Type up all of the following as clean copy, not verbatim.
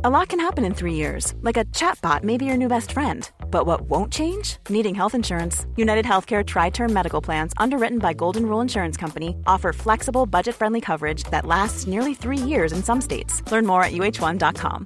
A lot can happen in 3 years, like a chatbot may be your new best friend. But what won't change? Needing health insurance. United Healthcare Tri-Term Medical Plans, underwritten by Golden Rule Insurance Company, offer flexible, budget-friendly coverage that lasts nearly 3 years in some states. Learn more at uh1.com.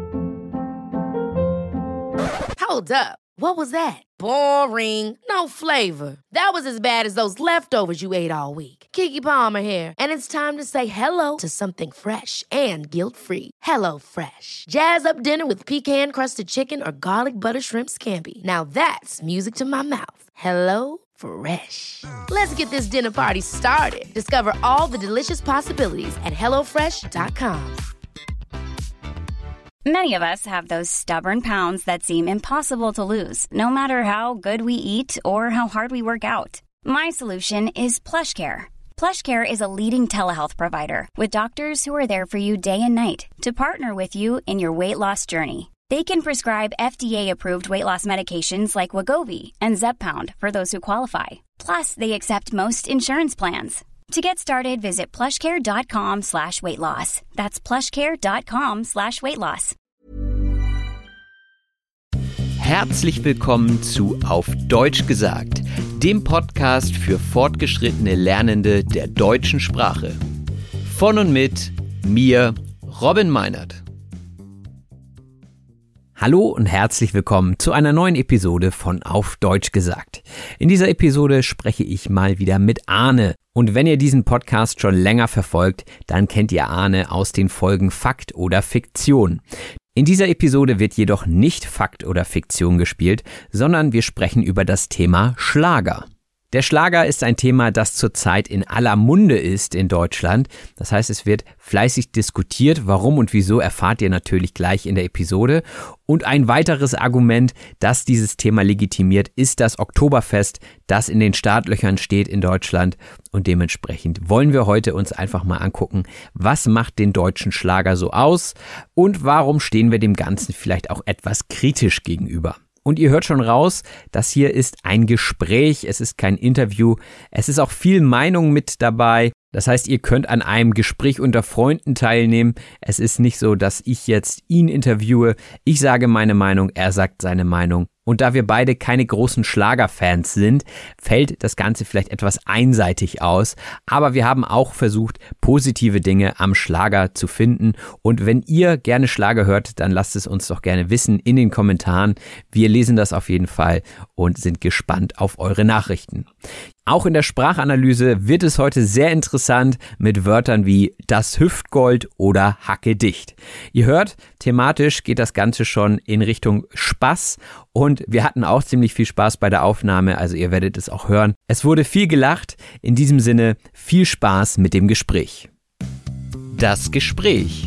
Hold up. What was that? Boring. No flavor. That was as bad as those leftovers you ate all week. Keke Palmer here. And it's time to say hello to something fresh and guilt-free. Hello Fresh. Jazz up dinner with pecan-crusted chicken or garlic butter shrimp scampi. Now that's music to my mouth. Hello Fresh. Let's get this dinner party started. Discover all the delicious possibilities at hellofresh.com. Many of us have those stubborn pounds that seem impossible to lose, no matter how good we eat or how hard we work out. My solution is PlushCare. PlushCare is a leading telehealth provider with doctors who are there for you day and night to partner with you in your weight loss journey. They can prescribe FDA-approved weight loss medications like Wegovy and Zepbound for those who qualify. Plus, they accept most insurance plans. To get started, visit plushcare.com/weightloss. That's plushcare.com/weightloss. Herzlich willkommen zu Auf Deutsch gesagt, dem Podcast für fortgeschrittene Lernende der deutschen Sprache. Von und mit mir, Robin Meinert. Hallo und herzlich willkommen zu einer neuen Episode von Auf Deutsch gesagt. In dieser Episode spreche ich mal wieder mit Arne. Und wenn ihr diesen Podcast schon länger verfolgt, dann kennt ihr Arne aus den Folgen Fakt oder Fiktion. In dieser Episode wird jedoch nicht Fakt oder Fiktion gespielt, sondern wir sprechen über das Thema Schlager. Der Schlager ist ein Thema, das zurzeit in aller Munde ist in Deutschland. Das heißt, es wird fleißig diskutiert. Warum und wieso erfahrt ihr natürlich gleich in der Episode. Und ein weiteres Argument, das dieses Thema legitimiert, ist das Oktoberfest, das in den Startlöchern steht in Deutschland. Und dementsprechend wollen wir heute uns einfach mal angucken, was macht den deutschen Schlager so aus und warum stehen wir dem Ganzen vielleicht auch etwas kritisch gegenüber. Und ihr hört schon raus, das hier ist ein Gespräch, es ist kein Interview, es ist auch viel Meinung mit dabei. Das heißt, ihr könnt an einem Gespräch unter Freunden teilnehmen. Es ist nicht so, dass ich jetzt ihn interviewe. Ich sage meine Meinung, er sagt seine Meinung. Und da wir beide keine großen Schlagerfans sind, fällt das Ganze vielleicht etwas einseitig aus. Aber wir haben auch versucht, positive Dinge am Schlager zu finden. Und wenn ihr gerne Schlager hört, dann lasst es uns doch gerne wissen in den Kommentaren. Wir lesen das auf jeden Fall und sind gespannt auf eure Nachrichten. Auch in der Sprachanalyse wird es heute sehr interessant mit Wörtern wie das Hüftgold oder Hacke dicht. Ihr hört, thematisch geht das Ganze schon in Richtung Spaß und wir hatten auch ziemlich viel Spaß bei der Aufnahme, also ihr werdet es auch hören. Es wurde viel gelacht, in diesem Sinne viel Spaß mit dem Gespräch. Das Gespräch.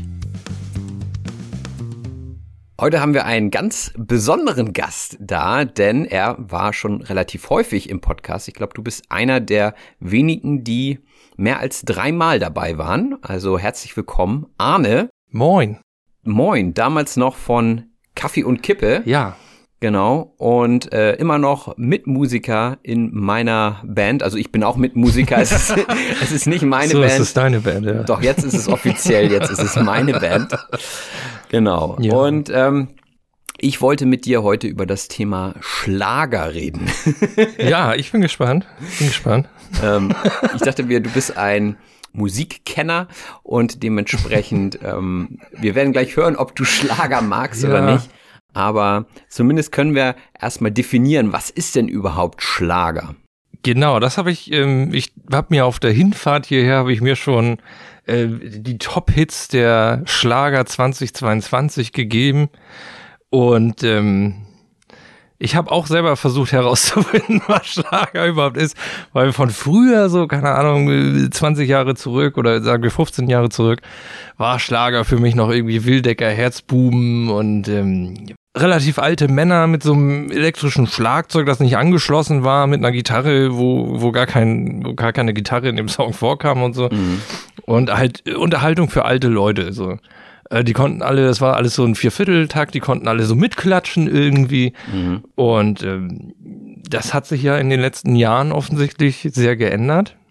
Heute haben wir einen ganz besonderen Gast da, denn er war schon relativ häufig im Podcast. Ich glaube, du bist einer der wenigen, die mehr als 3 Mal dabei waren. Also herzlich willkommen, Arne. Moin. Moin, damals noch von Kaffee und Kippe. Ja. Genau, und immer noch Mitmusiker in meiner Band. Also ich bin auch Mitmusiker, es ist nicht meine Band. So ist es deine Band, ja. Doch, jetzt ist es offiziell, jetzt ist es meine Band. Genau, ja. Und ich wollte mit dir heute über das Thema Schlager reden. Ja, ich bin gespannt. Ich dachte mir, du bist ein Musikkenner und dementsprechend, wir werden gleich hören, ob du Schlager magst oder nicht. Aber zumindest können wir erstmal definieren, was ist denn überhaupt Schlager? Genau, das habe ich habe mir auf der Hinfahrt hierher, habe ich mir schon die Top-Hits der Schlager 2022 gegeben und ich habe auch selber versucht herauszufinden, was Schlager überhaupt ist, weil von früher so, keine Ahnung, 20 Jahre zurück oder sagen wir 15 Jahre zurück, war Schlager für mich noch irgendwie Wildecker, Herzbuben und relativ alte Männer mit so einem elektrischen Schlagzeug, das nicht angeschlossen war, mit einer Gitarre, wo gar keine Gitarre in dem Song vorkam und so. Mhm. Und halt Unterhaltung für alte Leute, so. Die konnten alle, das war alles so ein Viervierteltakt, die konnten alle so mitklatschen irgendwie. Mhm. Und das hat sich ja in den letzten Jahren offensichtlich sehr geändert.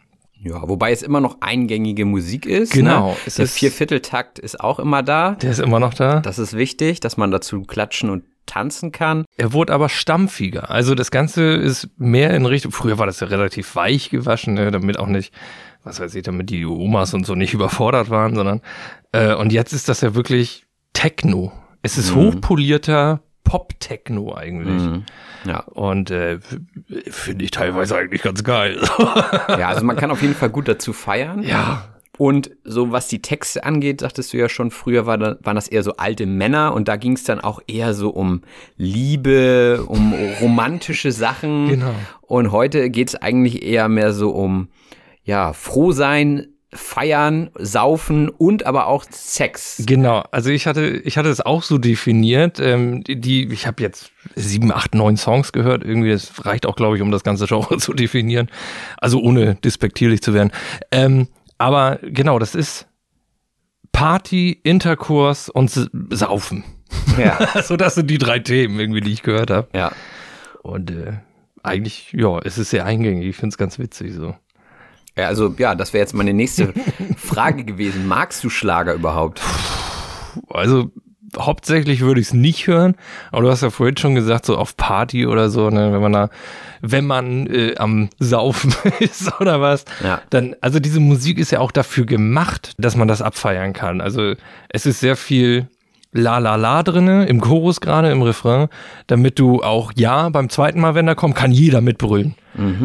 Ja, wobei es immer noch eingängige Musik ist. Genau. Ne? Der Viervierteltakt ist auch immer da. Der ist immer noch da. Das ist wichtig, dass man dazu klatschen und tanzen kann. Er wurde aber stampfiger. Also das Ganze ist mehr in Richtung, früher war das ja relativ weich gewaschen, ne, damit auch nicht, was weiß ich, damit die Omas und so nicht überfordert waren, sondern und jetzt ist das ja wirklich Techno. Es ist hochpolierter Pop-Techno eigentlich. Ja. Und finde ich teilweise eigentlich ganz geil. Ja, also man kann auf jeden Fall gut dazu feiern. Ja. Und so was die Texte angeht, sagtest du ja schon, früher waren das eher so alte Männer und da ging es dann auch eher so um Liebe, um romantische Sachen. Genau. Und heute geht es eigentlich eher mehr so um, ja, Frohsein, Feiern, Saufen und aber auch Sex. Genau, also ich hatte es auch so definiert. Ich habe jetzt 7, 8, 9 Songs gehört. Irgendwie, das reicht auch, glaube ich, um das ganze Genre zu definieren. Also ohne despektierlich zu werden. Aber genau, das ist Party, Interkurs und Saufen. Ja. Also das sind die 3 Themen irgendwie, die ich gehört habe. Ja. Und eigentlich, ja, es ist sehr eingängig. Ich finde es ganz witzig so. Ja, also ja, das wäre jetzt meine nächste Frage gewesen. Magst du Schlager überhaupt? Also hauptsächlich würde ich es nicht hören, aber du hast ja vorhin schon gesagt, so auf Party oder so, ne, wenn man am Saufen ist oder was, ja. Dann, also diese Musik ist ja auch dafür gemacht, dass man das abfeiern kann. Also es ist sehr viel La La La drinne, im Chorus gerade, im Refrain, damit du auch, ja, beim zweiten Mal, wenn er kommt, kann jeder mitbrüllen.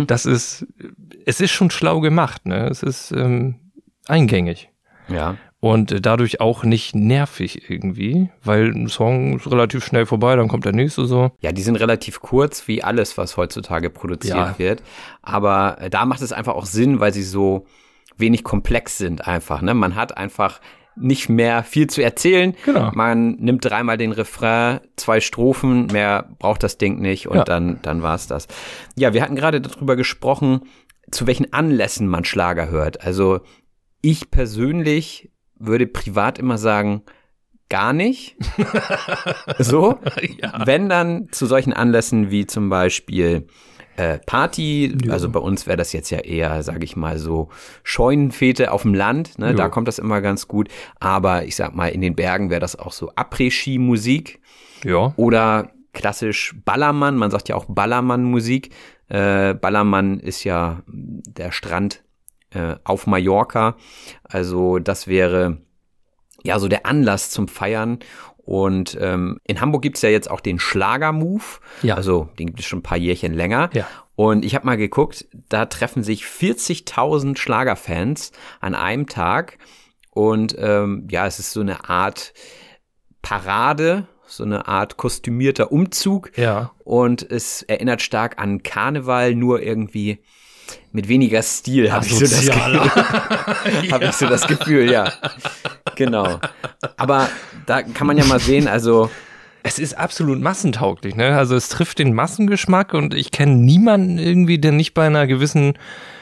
Es ist schon schlau gemacht, ne? Es ist eingängig. Ja. Und dadurch auch nicht nervig irgendwie, weil ein Song ist relativ schnell vorbei, dann kommt der nächste so. Ja, die sind relativ kurz, wie alles, was heutzutage produziert wird. Aber da macht es einfach auch Sinn, weil sie so wenig komplex sind einfach, ne? Man hat einfach nicht mehr viel zu erzählen. Genau. Man nimmt 3-mal den Refrain, 2 Strophen, mehr braucht das Ding nicht und dann war's das. Ja, wir hatten gerade darüber gesprochen, zu welchen Anlässen man Schlager hört. Also ich persönlich würde privat immer sagen, gar nicht. So. Ja. Wenn dann zu solchen Anlässen wie zum Beispiel Party, also bei uns wäre das jetzt ja eher, sage ich mal, so Scheunenfete auf dem Land, ne? Da kommt das immer ganz gut. Aber ich sag mal, in den Bergen wäre das auch so Après-Ski-Musik. Ja. Oder klassisch Ballermann, man sagt ja auch Ballermann-Musik. Ballermann ist ja der Strand auf Mallorca. Also das wäre ja so der Anlass zum Feiern. Und in Hamburg gibt's ja jetzt auch den Schlager-Move. Ja. Also den gibt es schon ein paar Jährchen länger. Ja. Und ich habe mal geguckt, da treffen sich 40.000 Schlagerfans an einem Tag. Und es ist so eine Art Parade, so eine Art kostümierter Umzug. Ja. Und es erinnert stark an Karneval, nur irgendwie mit weniger Stil, habe ich so das Gefühl. Habe ich so das Gefühl, ja. Genau. Aber da kann man ja mal sehen, also es ist absolut massentauglich, ne? Also es trifft den Massengeschmack und ich kenne niemanden irgendwie, der nicht bei einem gewissen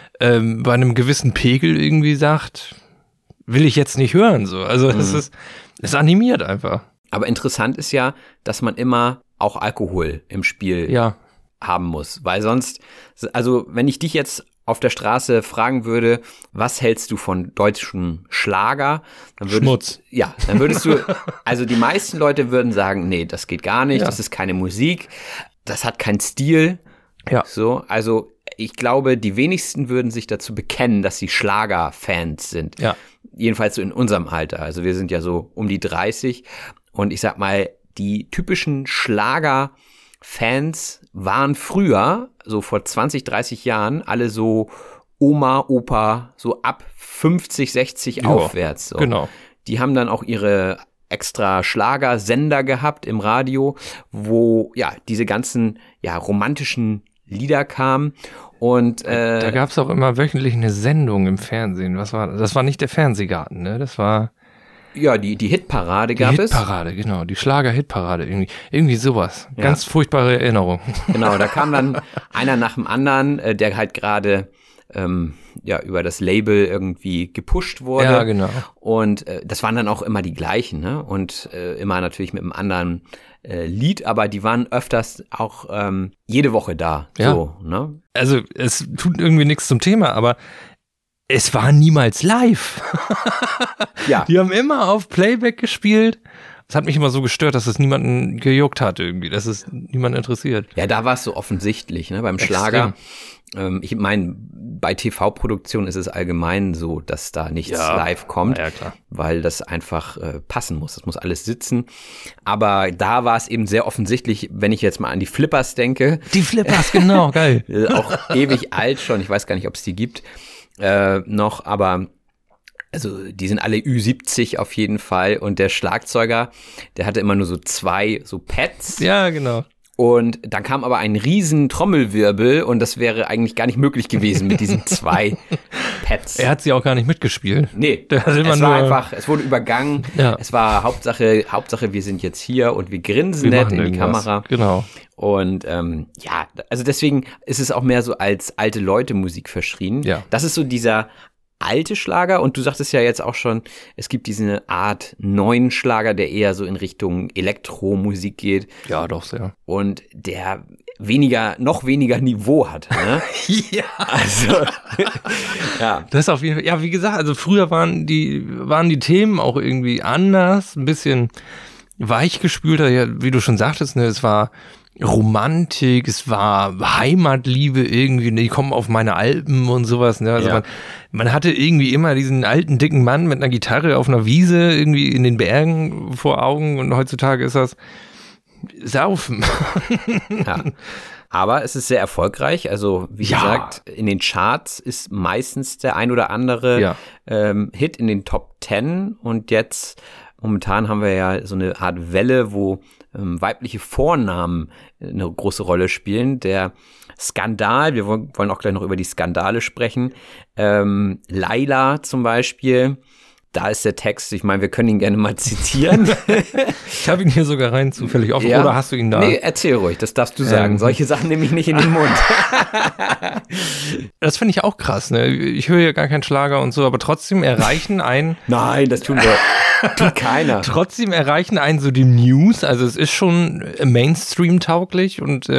Pegel irgendwie sagt, will ich jetzt nicht hören, so. Also es animiert einfach. Aber interessant ist ja, dass man immer auch Alkohol im Spiel haben muss, weil sonst, also wenn ich dich jetzt auf der Straße fragen würde, was hältst du von deutschem Schlager? Dann Schmutz. Ja, dann würdest du, also die meisten Leute würden sagen, nee, das geht gar nicht, das ist keine Musik, das hat keinen Stil. Ja. So, also ich glaube, die wenigsten würden sich dazu bekennen, dass sie Schlagerfans sind. Ja. Jedenfalls so in unserem Alter. Also wir sind ja so um die 30 und ich sag mal, die typischen Schlagerfans waren früher, so vor 20, 30 Jahren, alle so Oma, Opa, so ab 50, 60 aufwärts. So. Genau. Die haben dann auch ihre extra Schlagersender gehabt im Radio, wo diese ganzen romantischen Lieder kamen. Und da gab es auch immer wöchentlich eine Sendung im Fernsehen. Was war das? Das war nicht der Fernsehgarten, ne? Das war die Hitparade gab es. Die Hitparade, genau. Die Schlager-Hitparade, irgendwie sowas. Ja. Ganz furchtbare Erinnerung. Genau, da kam dann einer nach dem anderen, der halt gerade über das Label irgendwie gepusht wurde. Ja, genau. Und das waren dann auch immer die gleichen, ne? Und immer natürlich mit einem anderen Lied, aber die waren öfters auch jede Woche da. Ja. So, ne? Also es tut irgendwie nichts zum Thema, aber es war niemals live. Ja. Die haben immer auf Playback gespielt. Das hat mich immer so gestört, dass es niemanden gejuckt hat irgendwie, dass es niemanden interessiert. Ja, da war es so offensichtlich, ne? Beim Schlager. Ich meine, bei TV-Produktionen ist es allgemein so, dass da nichts live kommt, klar. weil das einfach passen muss. Das muss alles sitzen. Aber da war es eben sehr offensichtlich, wenn ich jetzt mal an die Flippers denke. Die Flippers, genau, geil. Auch ewig alt schon. Ich weiß gar nicht, ob es die gibt noch, aber also die sind alle Ü70 auf jeden Fall. Und der Schlagzeuger, der hatte immer nur so 2 so Pads. Ja, genau. Und dann kam aber ein riesen Trommelwirbel und das wäre eigentlich gar nicht möglich gewesen mit diesen 2 Pads. Er hat sie auch gar nicht mitgespielt. Nee, Der hat immer es nur war einfach, es wurde übergangen. Ja. Es war Hauptsache, wir sind jetzt hier und wir grinsen Wir nett machen in die irgendwas. Kamera. Genau. Und ja, also deswegen ist es auch mehr so als alte Leute Musik verschrien. Ja. Das ist so dieser alte Schlager und du sagtest ja jetzt auch schon, es gibt diese Art neuen Schlager, der eher so in Richtung Elektromusik geht Ja, doch sehr. und der noch weniger Niveau hat. Ne? Ja. Also, ja. Das ist auf jeden Fall, ja, wie gesagt, also früher waren die Themen auch irgendwie anders, ein bisschen weichgespülter, ja, wie du schon sagtest, ne, es war Romantik, es war Heimatliebe irgendwie, die kommen auf meine Alpen und sowas, ne? Also Ja. man hatte irgendwie immer diesen alten, dicken Mann mit einer Gitarre auf einer Wiese irgendwie in den Bergen vor Augen und heutzutage ist das Saufen. Ja. Aber es ist sehr erfolgreich. Also, wie Ja. gesagt, in den Charts ist meistens der ein oder andere Hit in den Top 10. Und jetzt, momentan haben wir ja so eine Art Welle, wo weibliche Vornamen eine große Rolle spielen. Der Skandal, wir wollen auch gleich noch über die Skandale sprechen. Laila zum Beispiel. Da ist der Text, ich meine, wir können ihn gerne mal zitieren. Ich habe ihn hier sogar rein zufällig offen, Ja. oder hast du ihn da? Nee, erzähl ruhig, das darfst du sagen. Solche Sachen nehme ich nicht in den Mund. Das finde ich auch krass, ne? Ich höre ja gar keinen Schlager und so, aber trotzdem erreichen einen Nein, das tut keiner. Trotzdem erreichen einen so die News, also es ist schon Mainstream-tauglich und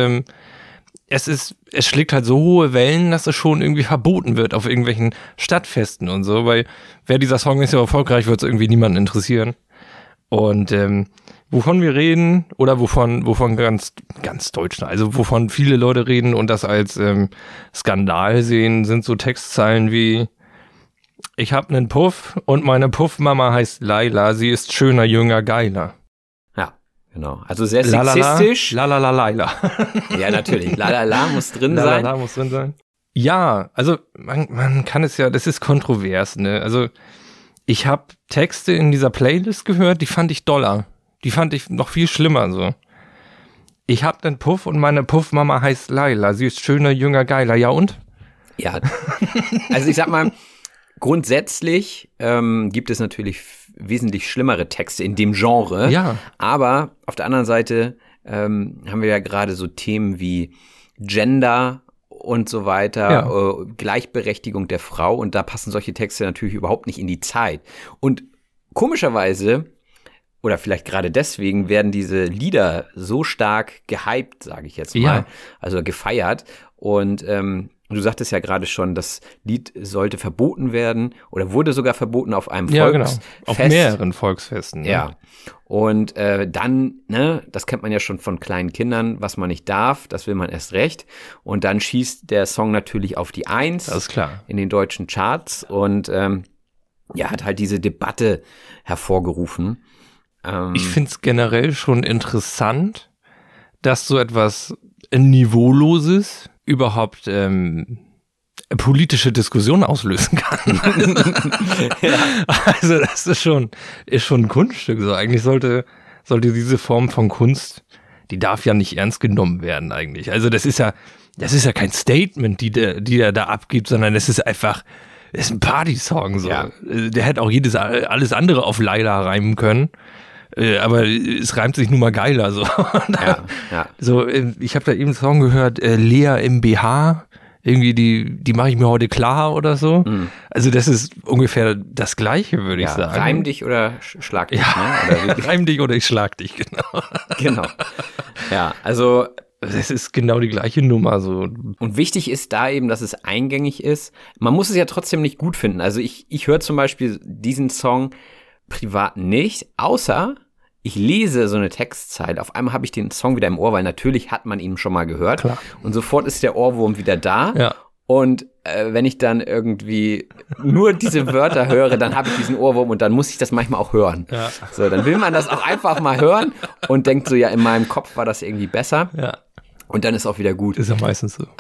es schlägt halt so hohe Wellen, dass es schon irgendwie verboten wird auf irgendwelchen Stadtfesten und so, weil wer dieser Song ist ja erfolgreich, wird es irgendwie niemanden interessieren. Und wovon wir reden oder wovon ganz Deutschland, also wovon viele Leute reden und das als Skandal sehen, sind so Textzeilen wie: Ich hab nen Puff und meine Puffmama heißt Laila, sie ist schöner, jünger, geiler. Ja, genau. Also sehr sexistisch. Laila. Ja, natürlich. Lalala muss drin sein. Lalala muss drin sein. Ja, also man kann es ja, das ist kontrovers, ne? Also ich habe Texte in dieser Playlist gehört, die fand ich doller. Die fand ich noch viel schlimmer so. Ich hab nen Puff und meine Puffmama heißt Laila, sie ist schöner, jünger, geiler. Ja und? Ja, also ich sag mal, grundsätzlich gibt es natürlich wesentlich schlimmere Texte in dem Genre. Ja. Aber auf der anderen Seite haben wir ja gerade so Themen wie Gender und so weiter, Gleichberechtigung der Frau. Und da passen solche Texte natürlich überhaupt nicht in die Zeit. Und komischerweise, oder vielleicht gerade deswegen, werden diese Lieder so stark gehypt, sage ich jetzt mal, Ja. also gefeiert. Und du sagtest ja gerade schon, das Lied sollte verboten werden oder wurde sogar verboten auf einem Ja, Volksfest. genau. Auf mehreren Volksfesten. Ne? Ja. Und dann, ne, das kennt man ja schon von kleinen Kindern, was man nicht darf, das will man erst recht. Und dann schießt der Song natürlich auf die 1 Das ist klar. in den deutschen Charts und hat halt diese Debatte hervorgerufen. Ich find's generell schon interessant, dass so etwas Niveauloses überhaupt politische Diskussion auslösen kann. Also das ist schon ein Kunststück. So eigentlich sollte diese Form von Kunst, die darf ja nicht ernst genommen werden eigentlich. Also das ist ja kein Statement, die der da abgibt, sondern es ist einfach, es ist ein Party-Song. So. Ja. Der hätte auch alles andere auf Laila reimen können. Aber es reimt sich nun mal geiler. So, Ja. so ich habe da eben einen Song gehört, Lea im BH. Irgendwie die mache ich mir heute klar oder so. Mhm. Also das ist ungefähr das Gleiche, würde ich sagen. Reim dich oder schlag dich. Ja, Ne? Oder wie? reim dich oder ich schlag dich, genau. Genau. Ja, also Das ist genau die gleiche Nummer so. Und wichtig ist da eben, dass es eingängig ist. Man muss es ja trotzdem nicht gut finden. Also ich höre zum Beispiel diesen Song privat nicht, außer ich lese so eine Textzeile. Auf einmal habe ich den Song wieder im Ohr, weil natürlich hat man ihn schon mal gehört. Klar. Und sofort ist der Ohrwurm wieder da. Ja. Und wenn ich dann irgendwie nur diese Wörter höre, dann habe ich diesen Ohrwurm und dann muss ich das manchmal auch hören. Ja. So, dann will man das auch einfach mal hören und denkt so, ja, in meinem Kopf war das irgendwie besser. Ja. Und dann ist auch wieder gut. Ist ja meistens so.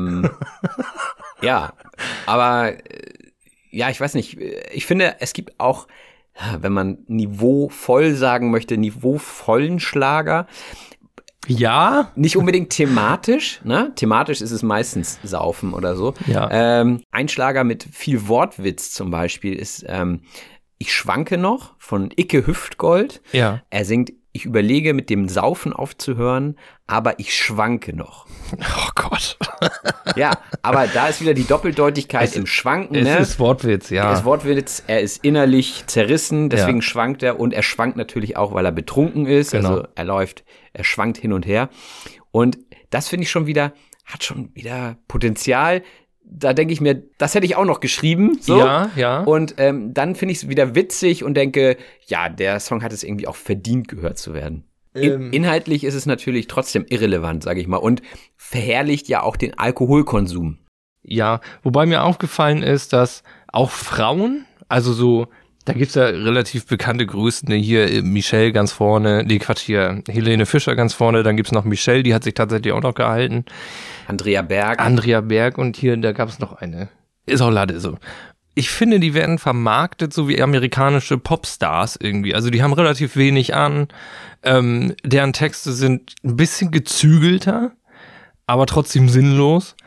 Ja, aber ja, ich weiß nicht. Ich finde, es gibt auch, wenn man niveauvoll sagen möchte, niveauvollen Schlager. Ja. Nicht unbedingt thematisch, ne? Thematisch ist es meistens Saufen oder so. Ja. Ein Schlager mit viel Wortwitz zum Beispiel ist Ich schwanke noch von Icke Hüftgold. Ja. Er singt, ich überlege mit dem Saufen aufzuhören, aber ich schwanke noch. Oh Gott. Ja, aber da ist wieder die Doppeldeutigkeit im Schwanken. Es ne? ist Wortwitz, ja. Es ist Wortwitz, er ist innerlich zerrissen, deswegen Ja. schwankt er und er schwankt natürlich auch, weil er betrunken ist. Genau. Also er schwankt hin und her. Und das finde ich schon wieder, hat schon wieder Potenzial. Da denke ich mir, das hätte ich auch noch geschrieben. So. Ja, ja. Und dann finde ich es wieder witzig und denke, ja, der Song hat es irgendwie auch verdient, gehört zu werden. Inhaltlich ist es natürlich trotzdem irrelevant, sage ich mal, und verherrlicht ja auch den Alkoholkonsum. Ja, wobei mir aufgefallen ist, dass auch Frauen, also so, da gibt's ja relativ bekannte Größen, ne? Hier Michelle ganz vorne, hier Helene Fischer ganz vorne, dann gibt's noch Michelle, die hat sich tatsächlich auch noch gehalten. Andrea Berg und hier, da gab's noch eine. Ist auch Lade so. Ich finde, die werden vermarktet so wie amerikanische Popstars irgendwie. Also die haben relativ wenig an. Deren Texte sind ein bisschen gezügelter, aber trotzdem sinnlos.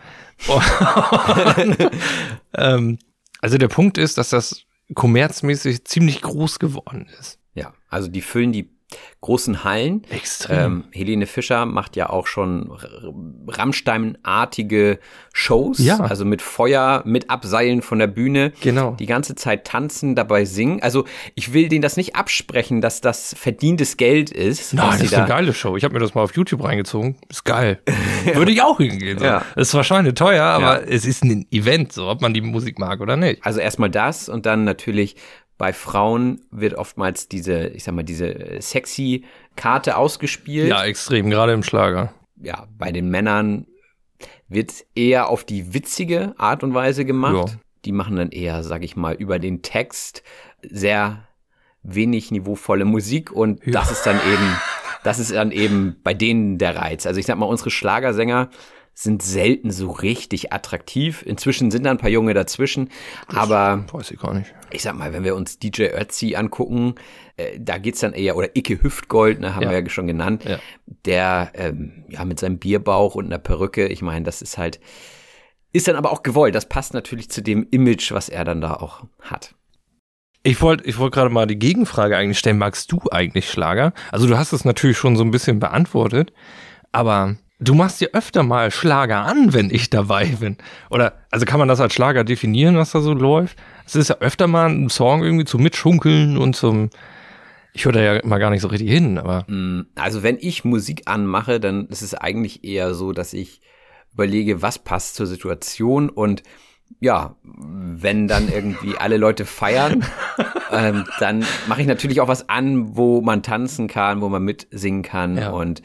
Also der Punkt ist, dass das kommerzmäßig ziemlich groß geworden ist. Ja, also die füllen die großen Hallen. Extrem. Helene Fischer macht ja auch schon Rammstein-artige Shows, Ja. also mit Feuer, mit Abseilen von der Bühne. Genau. Die ganze Zeit tanzen, dabei singen. Also ich will denen das nicht absprechen, dass das verdientes Geld ist. Nein, was das sie ist eine geile Show. Ich habe mir das mal auf YouTube reingezogen. Ist geil. Würde ich auch hingehen. So. Ja. Ist zwar schweineteuer, aber es ist ein Event, so ob man die Musik mag oder nicht. Also erstmal das und dann natürlich bei Frauen wird oftmals diese sexy Karte ausgespielt. Ja, extrem, gerade im Schlager. Ja, bei den Männern wird eher auf die witzige Art und Weise gemacht. Ja. Die machen dann eher, sag ich mal, über den Text sehr wenig niveauvolle Musik und Ja. das ist dann eben bei denen der Reiz. Also ich sag mal, unsere Schlagersänger sind selten so richtig attraktiv. Inzwischen sind da ein paar Junge dazwischen, aber Weiß ich gar nicht. ich sag mal, wenn wir uns DJ Ötzi angucken, da geht's dann eher, oder Icke Hüftgold, ne, haben Ja. wir ja schon genannt, Ja. der mit seinem Bierbauch und einer Perücke, ich meine, das ist dann aber auch gewollt. Das passt natürlich zu dem Image, was er dann da auch hat. Ich wollte gerade mal die Gegenfrage eigentlich stellen. Magst du eigentlich Schlager? Also du hast es natürlich schon so ein bisschen beantwortet, aber du machst dir öfter mal Schlager an, wenn ich dabei bin. Oder, also kann man das als Schlager definieren, was da so läuft? Es ist ja öfter mal ein Song irgendwie zum Mitschunkeln und ich höre da ja immer gar nicht so richtig hin, aber. Also wenn ich Musik anmache, dann ist es eigentlich eher so, dass ich überlege, was passt zur Situation und ja, wenn dann irgendwie alle Leute feiern, dann mache ich natürlich auch was an, wo man tanzen kann, wo man mitsingen kann Ja. und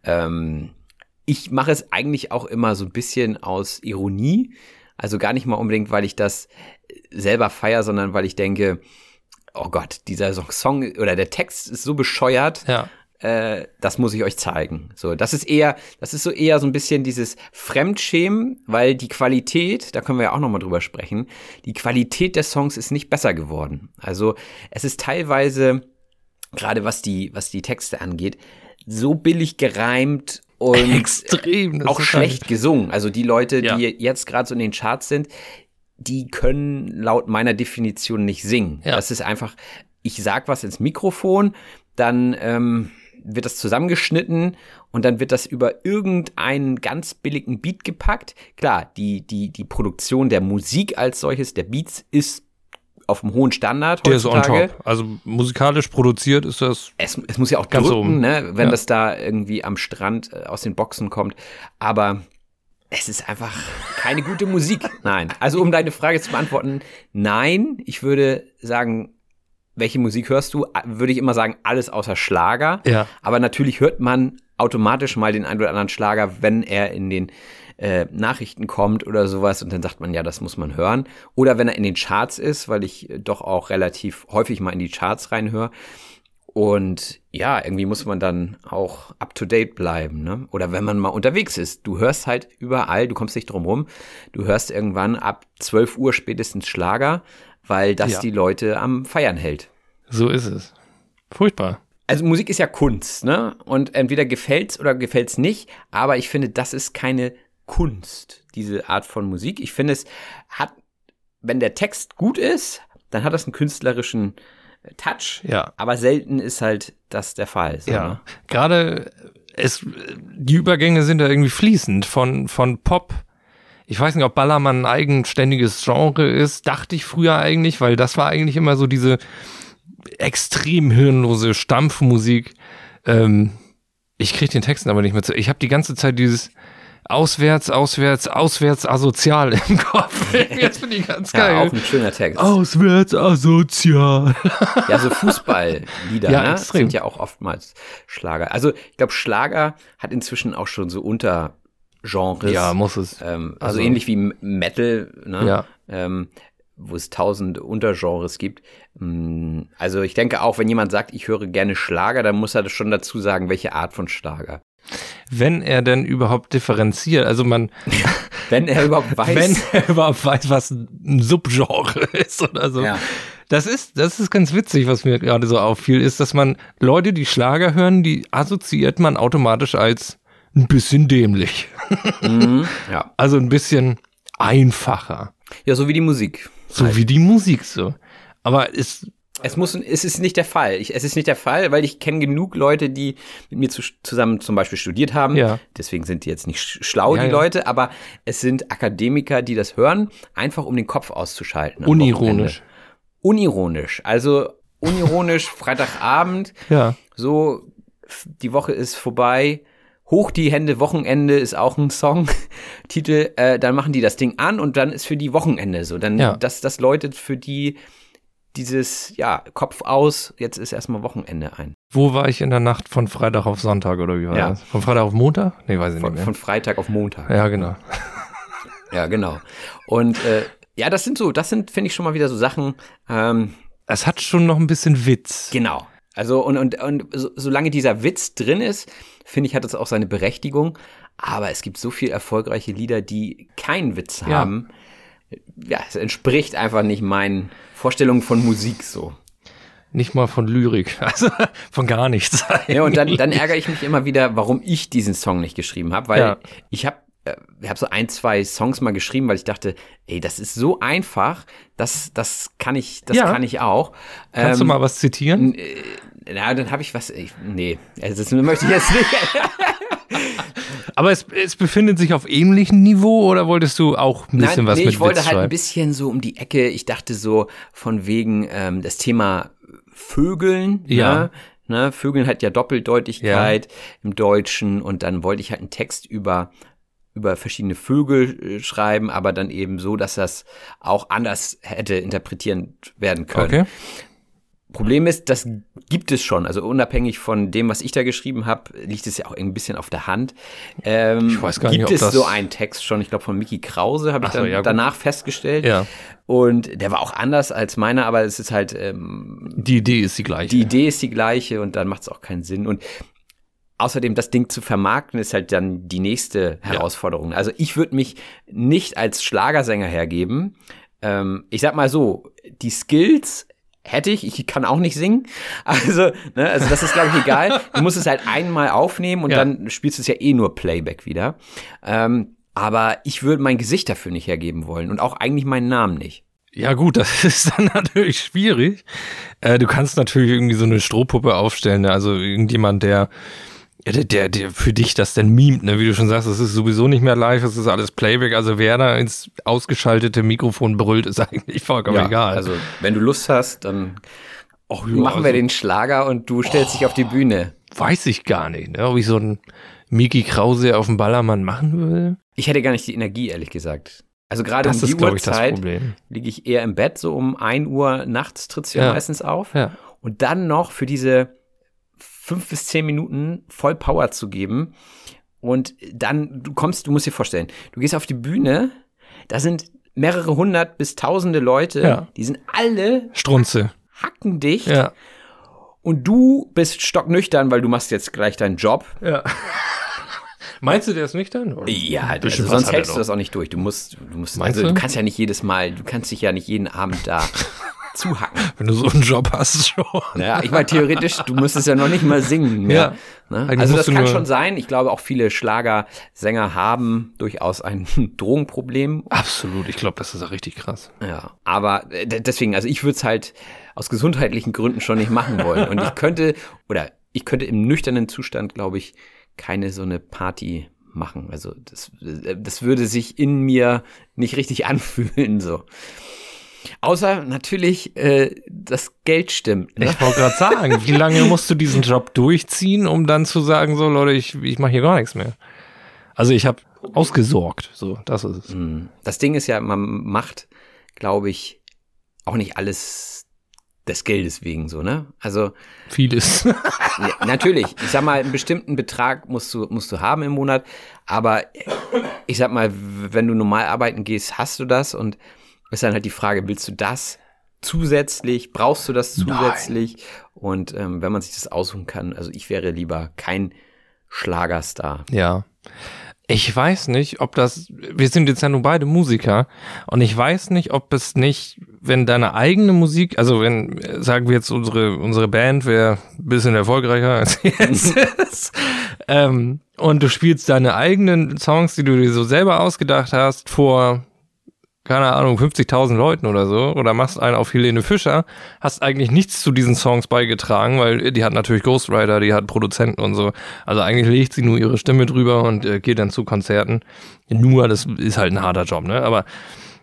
ich mache es eigentlich auch immer so ein bisschen aus Ironie, also gar nicht mal unbedingt, weil ich das selber feiere, sondern weil ich denke, oh Gott, dieser Song oder der Text ist so bescheuert, Ja. das muss ich euch zeigen. So, das ist eher so ein bisschen dieses Fremdschämen, weil die Qualität, da können wir ja auch nochmal drüber sprechen, die Qualität der Songs ist nicht besser geworden. Also es ist teilweise, gerade was die Texte angeht, so billig gereimt und Extrem. das auch ist schlecht gesungen. Also die Leute, Ja. die jetzt gerade so in den Charts sind, die können laut meiner Definition nicht singen. Ja. Das ist einfach, ich sag was ins Mikrofon, dann wird das zusammengeschnitten und dann wird das über irgendeinen ganz billigen Beat gepackt. Klar, die Produktion der Musik als solches, der Beats ist auf einem hohen Standard Der ist on heutzutage. top. Also musikalisch produziert ist das Es muss ja auch ganz drücken, oben. ne, wenn Ja. das da irgendwie am Strand aus den Boxen kommt. Aber es ist einfach keine gute Musik. Nein. Also um deine Frage zu beantworten, nein. Ich würde sagen, welche Musik hörst du? Würde ich immer sagen, alles außer Schlager. Ja. Aber natürlich hört man automatisch mal den einen oder anderen Schlager, wenn er in den Nachrichten kommt oder sowas. Und dann sagt man, ja, das muss man hören. Oder wenn er in den Charts ist, weil ich doch auch relativ häufig mal in die Charts reinhöre. Und ja, irgendwie muss man dann auch up-to-date bleiben, ne? Oder wenn man mal unterwegs ist. Du hörst halt überall, du kommst nicht drum rum. Du hörst irgendwann ab 12 Uhr spätestens Schlager, weil das Ja. die Leute am Feiern hält. So ist es. Furchtbar. Also Musik ist ja Kunst, ne? Und entweder gefällt's oder gefällt's nicht. Aber ich finde, das ist keine Kunst, diese Art von Musik. Ich finde, es hat, wenn der Text gut ist, dann hat das einen künstlerischen Touch. Ja. Aber selten ist halt das der Fall. So, Ja. ne? Gerade die Übergänge sind da irgendwie fließend von Pop. Ich weiß nicht, ob Ballermann ein eigenständiges Genre ist. Dachte ich früher eigentlich, weil das war eigentlich immer so diese extrem hirnlose Stampfmusik. Ich kriege den Texten aber nicht mehr zu. Ich habe die ganze Zeit dieses auswärts asozial im Kopf. Jetzt finde ich ganz geil. Ja, auch ein schöner Text. Auswärts asozial. Ja, so Fußballlieder, Ja, ne? extrem. Sind ja auch oftmals Schlager. Also ich glaube, Schlager hat inzwischen auch schon so Untergenres. Ja, muss es. Also ähnlich wie Metal, ne? Ja. Wo es 1000 Untergenres gibt. Also ich denke auch, wenn jemand sagt, ich höre gerne Schlager, dann muss er das schon dazu sagen, welche Art von Schlager. Wenn er denn überhaupt differenziert, also Wenn er überhaupt weiß. wenn er überhaupt weiß, was ein Subgenre ist oder so. Ja. Das ist ganz witzig, was mir gerade so auffiel, ist, dass man Leute, die Schlager hören, die assoziiert man automatisch als ein bisschen dämlich. Ja. Also ein bisschen einfacher. Ja, so wie die Musik. So wie die Musik so. Aber Es ist nicht der Fall. Es ist nicht der Fall, weil ich kenne genug Leute, die mit mir zusammen zum Beispiel studiert haben. Ja. Deswegen sind die jetzt nicht schlau, Ja, die ja. Leute, aber es sind Akademiker, die das hören, einfach um den Kopf auszuschalten. am unironisch. Wochenende. Unironisch. Also unironisch, Freitagabend, Ja. so, die Woche ist vorbei. Hoch die Hände, Wochenende ist auch ein Songtitel. Dann machen die das Ding an und dann ist für die Wochenende so. Dann, Ja. das läutet für die dieses, ja, Kopf aus, jetzt ist erstmal Wochenende ein. Wo war ich in der Nacht von Freitag auf Sonntag oder wie war Ja. das? Von Freitag auf Montag? Nee, weiß ich nicht Von, mehr. von Freitag auf Montag. Ja, genau. Ja, genau. Und ja, das sind, finde ich, schon mal wieder so Sachen, Es hat schon noch ein bisschen Witz. genau. Also und solange dieser Witz drin ist, finde ich, hat es auch seine Berechtigung. Aber es gibt so viel erfolgreiche Lieder, die keinen Witz Ja. haben. Ja, es entspricht einfach nicht meinen Vorstellungen von Musik so. Nicht mal von Lyrik, also von gar nichts. Ja, und dann ärgere ich mich immer wieder, warum ich diesen Song nicht geschrieben habe, weil Ja. ich habe so 1, 2 Songs mal geschrieben, weil ich dachte, ey, das ist so einfach, das kann ich auch. Kannst du mal was zitieren? Na, dann habe ich was, nee, also das möchte ich jetzt nicht. Aber es befindet sich auf ähnlichem Niveau oder wolltest du auch ein bisschen was mit ich wollte Witz halt ein schreiben? bisschen so um die Ecke, ich dachte so von wegen das Thema Vögeln, Ja. ne? Vögeln hat ja Doppeldeutigkeit im Deutschen und dann wollte ich halt einen Text über verschiedene Vögel schreiben, aber dann eben so, dass das auch anders hätte interpretiert werden können. Okay. Problem ist, das gibt es schon. Also unabhängig von dem, was ich da geschrieben habe, liegt es ja auch ein bisschen auf der Hand. Ich weiß gar nicht, gibt ob es das- so einen Text schon, ich glaube von Mickey Krause, habe ich Ach so, dann ja, gut. danach festgestellt. Ja. Und der war auch anders als meiner, aber es ist halt, Die Idee ist die gleiche. die Idee ist die gleiche und dann macht es auch keinen Sinn. Und außerdem das Ding zu vermarkten, ist halt dann die nächste Herausforderung. Also ich würde mich nicht als Schlagersänger hergeben. Ich sag mal so, die Skills hätte ich kann auch nicht singen. Also das ist, glaube ich, egal. Du musst es halt einmal aufnehmen und Ja. dann spielst du es ja eh nur Playback wieder. Aber ich würde mein Gesicht dafür nicht hergeben wollen und auch eigentlich meinen Namen nicht. Ja gut, das ist dann natürlich schwierig. Du kannst natürlich irgendwie so eine Strohpuppe aufstellen, ne? Also irgendjemand, der der für dich das denn mimt, ne? Wie du schon sagst, es ist sowieso nicht mehr live, es ist alles Playback, also wer da ins ausgeschaltete Mikrofon brüllt, ist eigentlich vollkommen egal. Also wenn du Lust hast, dann machen wir den Schlager und du stellst dich auf die Bühne. Weiß ich gar nicht, ne? Ob ich so einen Micky Krause auf dem Ballermann machen will. Ich hätte gar nicht die Energie, ehrlich gesagt. Also gerade um die Uhrzeit liege ich eher im Bett, so um 1 Uhr nachts trittst du ja meistens auf. Ja. Und dann noch für diese 5 bis 10 Minuten voll Power zu geben. Und dann, du musst dir vorstellen, du gehst auf die Bühne, da sind mehrere hundert bis tausende Leute, die sind alle Strunze. Hackendicht. Ja. Und du bist stocknüchtern, weil du machst jetzt gleich deinen Job. Ja. Meinst du, der ist nüchtern? Oder? Ja, also sonst hältst du das auch nicht durch. Du kannst ja nicht jedes Mal, du kannst dich ja nicht jeden Abend da zuhacken. Wenn du so einen Job hast schon. Ja, ich meine, theoretisch, du müsstest ja noch nicht mal singen mehr. Ja. Ne? Also das kann schon sein. Ich glaube, auch viele Schlagersänger haben durchaus ein Drogenproblem. Absolut, ich glaube, das ist auch richtig krass. Ja, aber deswegen, also ich würde es halt aus gesundheitlichen Gründen schon nicht machen wollen. Und ich könnte im nüchternen Zustand, glaube ich, keine so eine Party machen. Also das würde sich in mir nicht richtig anfühlen, so. Außer natürlich, das Geld stimmt. Ne? Ich wollte gerade sagen, wie lange musst du diesen Job durchziehen, um dann zu sagen, so Leute, ich mache hier gar nichts mehr. Also ich habe ausgesorgt, so, das ist es. Das Ding ist ja, man macht, glaube ich, auch nicht alles des Geldes wegen, so, ne? Also vieles. Natürlich, ich sag mal, einen bestimmten Betrag musst du haben im Monat, aber ich sag mal, wenn du normal arbeiten gehst, hast du das und ist dann halt die Frage, willst du das zusätzlich, brauchst du das zusätzlich? Nein. Und wenn man sich das aussuchen kann, also ich wäre lieber kein Schlagerstar. Ja. Ich weiß nicht, ob wir sind jetzt ja nur beide Musiker und ich weiß nicht, ob es nicht, wenn deine eigene Musik, also wenn, sagen wir jetzt unsere Band wäre ein bisschen erfolgreicher als jetzt ist, und du spielst deine eigenen Songs, die du dir so selber ausgedacht hast, vor, keine Ahnung, 50.000 Leuten oder so, oder machst einen auf Helene Fischer, hast eigentlich nichts zu diesen Songs beigetragen, weil die hat natürlich Ghostwriter, die hat Produzenten und so. Also eigentlich legt sie nur ihre Stimme drüber und geht dann zu Konzerten. Das ist halt ein harter Job, ne? Aber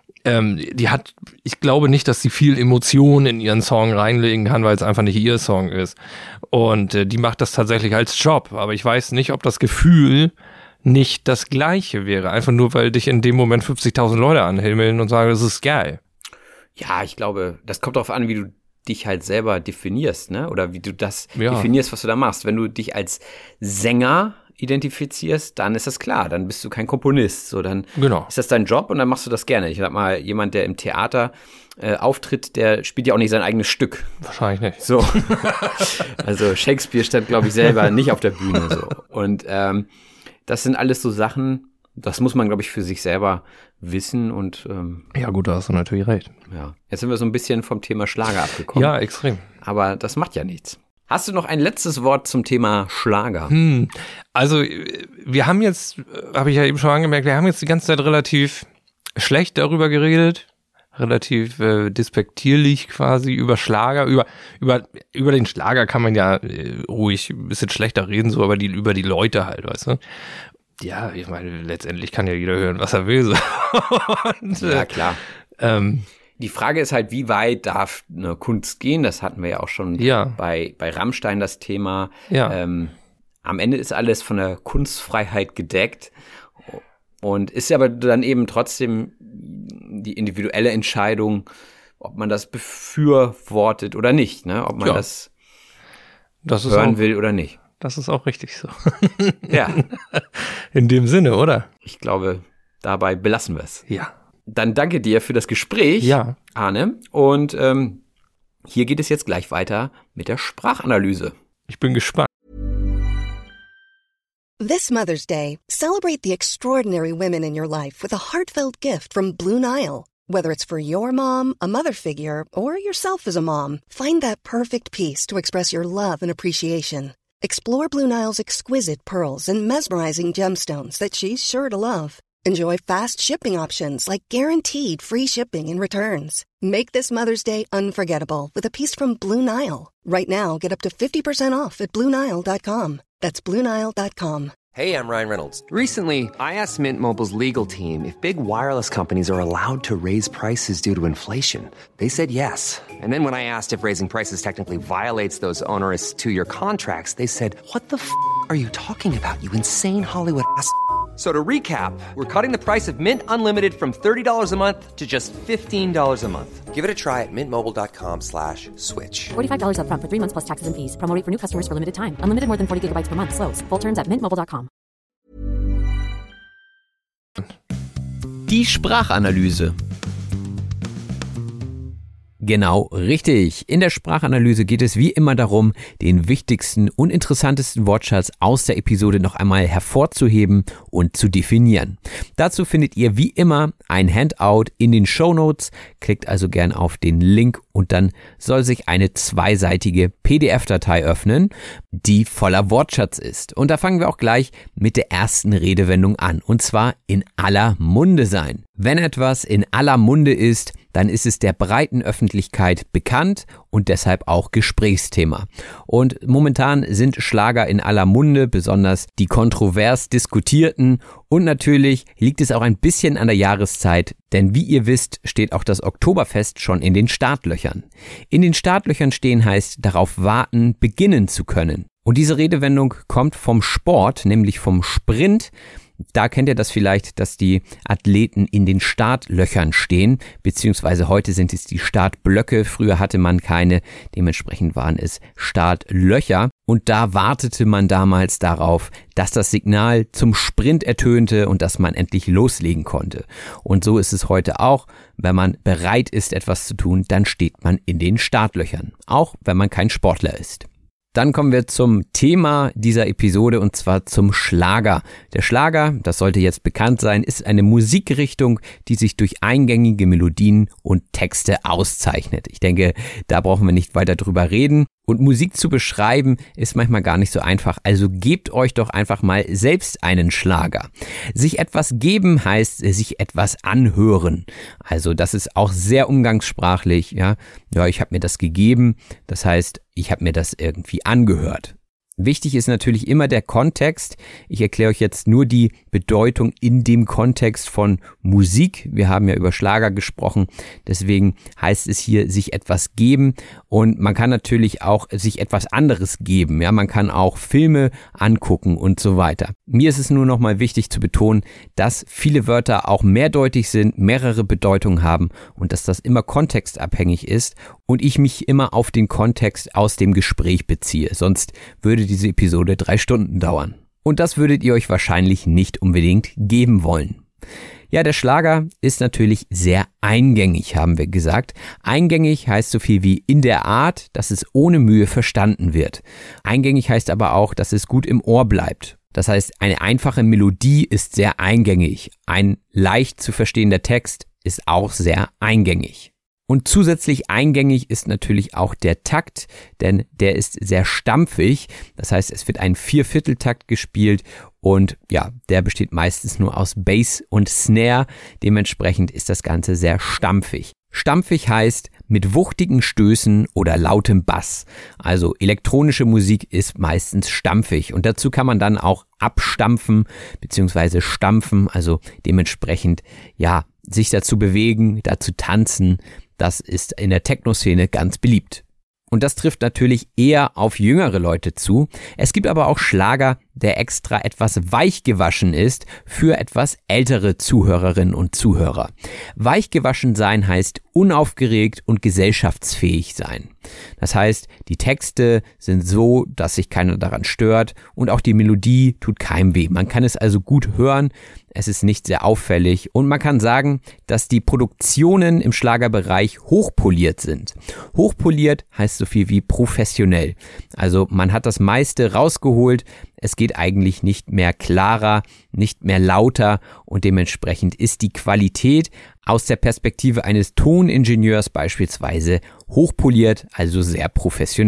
ich glaube nicht, dass sie viel Emotion in ihren Song reinlegen kann, weil es einfach nicht ihr Song ist. Und die macht das tatsächlich als Job. Aber ich weiß nicht, ob das Gefühl nicht das Gleiche wäre. Einfach nur, weil dich in dem Moment 50.000 Leute anhimmeln und sagen, das ist geil. Ja, ich glaube, das kommt darauf an, wie du dich halt selber definierst, ne? Oder wie du das definierst, was du da machst. Wenn du dich als Sänger identifizierst, dann ist das klar. Dann bist du kein Komponist. So, dann ist das dein Job und dann machst du das gerne. Ich sag mal, jemand, der im Theater auftritt, der spielt ja auch nicht sein eigenes Stück. Wahrscheinlich nicht. So. Also Shakespeare stand, glaube ich, selber nicht auf der Bühne. So. Und das sind alles so Sachen, das muss man, glaube ich, für sich selber wissen und ja gut, da hast du natürlich recht. Ja, jetzt sind wir so ein bisschen vom Thema Schlager abgekommen. Ja, extrem. Aber das macht ja nichts. Hast du noch ein letztes Wort zum Thema Schlager? Also wir haben jetzt, habe ich ja eben schon angemerkt, wir haben jetzt die ganze Zeit relativ schlecht darüber geredet, relativ despektierlich quasi über Schlager, über den Schlager kann man ja ruhig ein bisschen schlechter reden, so, aber über die Leute halt, weißt du? Ja, ich meine, letztendlich kann ja jeder hören, was er will. So. Und, ja, klar. Die Frage ist halt, wie weit darf eine Kunst gehen? Das hatten wir ja auch schon bei Rammstein das Thema. Ja. Am Ende ist alles von der Kunstfreiheit gedeckt und ist aber dann eben trotzdem die individuelle Entscheidung, ob man das befürwortet oder nicht, ne? Ob man das hören will oder nicht. Das ist auch richtig so. Ja. In dem Sinne, oder? Ich glaube, dabei belassen wir es. Ja. Dann danke dir für das Gespräch, Arne. Und hier geht es jetzt gleich weiter mit der Sprachanalyse. Ich bin gespannt. This Mother's Day, celebrate the extraordinary women in your life with a heartfelt gift from Blue Nile. Whether it's for your mom, a mother figure, or yourself as a mom, find that perfect piece to express your love and appreciation. Explore Blue Nile's exquisite pearls and mesmerizing gemstones that she's sure to love. Enjoy fast shipping options like guaranteed free shipping and returns. Make this Mother's Day unforgettable with a piece from Blue Nile. Right now, get up to 50% off at BlueNile.com. That's BlueNile.com. Hey, I'm Ryan Reynolds. Recently, I asked Mint Mobile's legal team if big wireless companies are allowed to raise prices due to inflation. They said yes. And then when I asked if raising prices technically violates those onerous two-year contracts, they said, what the f*** are you talking about, you insane Hollywood ass f- So to recap, we're cutting the price of Mint Unlimited from $30 a month to just $15 a month. Give it a try at mintmobile.com/switch. $45 up front for 3 months plus taxes and fees. Promo rate for new customers for limited time. Unlimited more than 40 gigabytes per month. Slows full terms at mintmobile.com. Die Sprachanalyse. Genau, richtig. In der Sprachanalyse geht es wie immer darum, den wichtigsten und interessantesten Wortschatz aus der Episode noch einmal hervorzuheben und zu definieren. Dazu findet ihr wie immer ein Handout in den Shownotes. Klickt also gern auf den Link und dann soll sich eine zweiseitige PDF-Datei öffnen, die voller Wortschatz ist. Und da fangen wir auch gleich mit der ersten Redewendung an, und zwar in aller Munde sein. Wenn etwas in aller Munde ist, dann ist es der breiten Öffentlichkeit bekannt und deshalb auch Gesprächsthema. Und momentan sind Schlager in aller Munde, besonders die kontrovers diskutierten. Und natürlich liegt es auch ein bisschen an der Jahreszeit, denn wie ihr wisst, steht auch das Oktoberfest schon in den Startlöchern. In den Startlöchern stehen heißt darauf warten, beginnen zu können. Und diese Redewendung kommt vom Sport, nämlich vom Sprint. Da kennt ihr das vielleicht, dass die Athleten in den Startlöchern stehen, beziehungsweise heute sind es die Startblöcke, früher hatte man keine, dementsprechend waren es Startlöcher und da wartete man damals darauf, dass das Signal zum Sprint ertönte und dass man endlich loslegen konnte. Und so ist es heute auch, wenn man bereit ist, etwas zu tun, dann steht man in den Startlöchern, auch wenn man kein Sportler ist. Dann kommen wir zum Thema dieser Episode und zwar zum Schlager. Der Schlager, das sollte jetzt bekannt sein, ist eine Musikrichtung, die sich durch eingängige Melodien und Texte auszeichnet. Ich denke, da brauchen wir nicht weiter drüber reden. Und Musik zu beschreiben ist manchmal gar nicht so einfach, also gebt euch doch einfach mal selbst einen Schlager. Sich etwas geben heißt sich etwas anhören. Also das ist auch sehr umgangssprachlich. Ja, ich habe mir das gegeben, das heißt, ich habe mir das irgendwie angehört. Wichtig ist natürlich immer der Kontext. Ich erkläre euch jetzt nur die Bedeutung in dem Kontext von Musik. Wir haben ja über Schlager gesprochen, deswegen heißt es hier sich etwas geben und man kann natürlich auch sich etwas anderes geben. Ja, man kann auch Filme angucken und so weiter. Mir ist es nur noch mal wichtig zu betonen, dass viele Wörter auch mehrdeutig sind, mehrere Bedeutungen haben und dass das immer kontextabhängig ist und ich mich immer auf den Kontext aus dem Gespräch beziehe. Sonst würde diese Episode 3 Stunden dauern. Und das würdet ihr euch wahrscheinlich nicht unbedingt geben wollen. Ja, der Schlager ist natürlich sehr eingängig, haben wir gesagt. Eingängig heißt so viel wie in der Art, dass es ohne Mühe verstanden wird. Eingängig heißt aber auch, dass es gut im Ohr bleibt. Das heißt, eine einfache Melodie ist sehr eingängig. Ein leicht zu verstehender Text ist auch sehr eingängig. Und zusätzlich eingängig ist natürlich auch der Takt, denn der ist sehr stampfig. Das heißt, es wird ein 4/4-Takt gespielt und ja, der besteht meistens nur aus Bass und Snare. Dementsprechend ist das Ganze sehr stampfig. Stampfig heißt mit wuchtigen Stößen oder lautem Bass. Also elektronische Musik ist meistens stampfig und dazu kann man dann auch abstampfen bzw. stampfen, also dementsprechend ja, sich dazu bewegen, dazu tanzen. Das ist in der Techno-Szene ganz beliebt. Und das trifft natürlich eher auf jüngere Leute zu. Es gibt aber auch Schlager, der extra etwas weich gewaschen ist für etwas ältere Zuhörerinnen und Zuhörer. Weich gewaschen sein heißt unaufgeregt und gesellschaftsfähig sein. Das heißt, die Texte sind so, dass sich keiner daran stört und auch die Melodie tut keinem weh. Man kann es also gut hören, es ist nicht sehr auffällig und man kann sagen, dass die Produktionen im Schlagerbereich hochpoliert sind. Hochpoliert heißt so viel wie professionell. Also man hat das meiste rausgeholt, es geht eigentlich nicht mehr klarer, nicht mehr lauter und dementsprechend ist die Qualität aus der Perspektive eines Toningenieurs beispielsweise hochpoliert, also sehr professionell.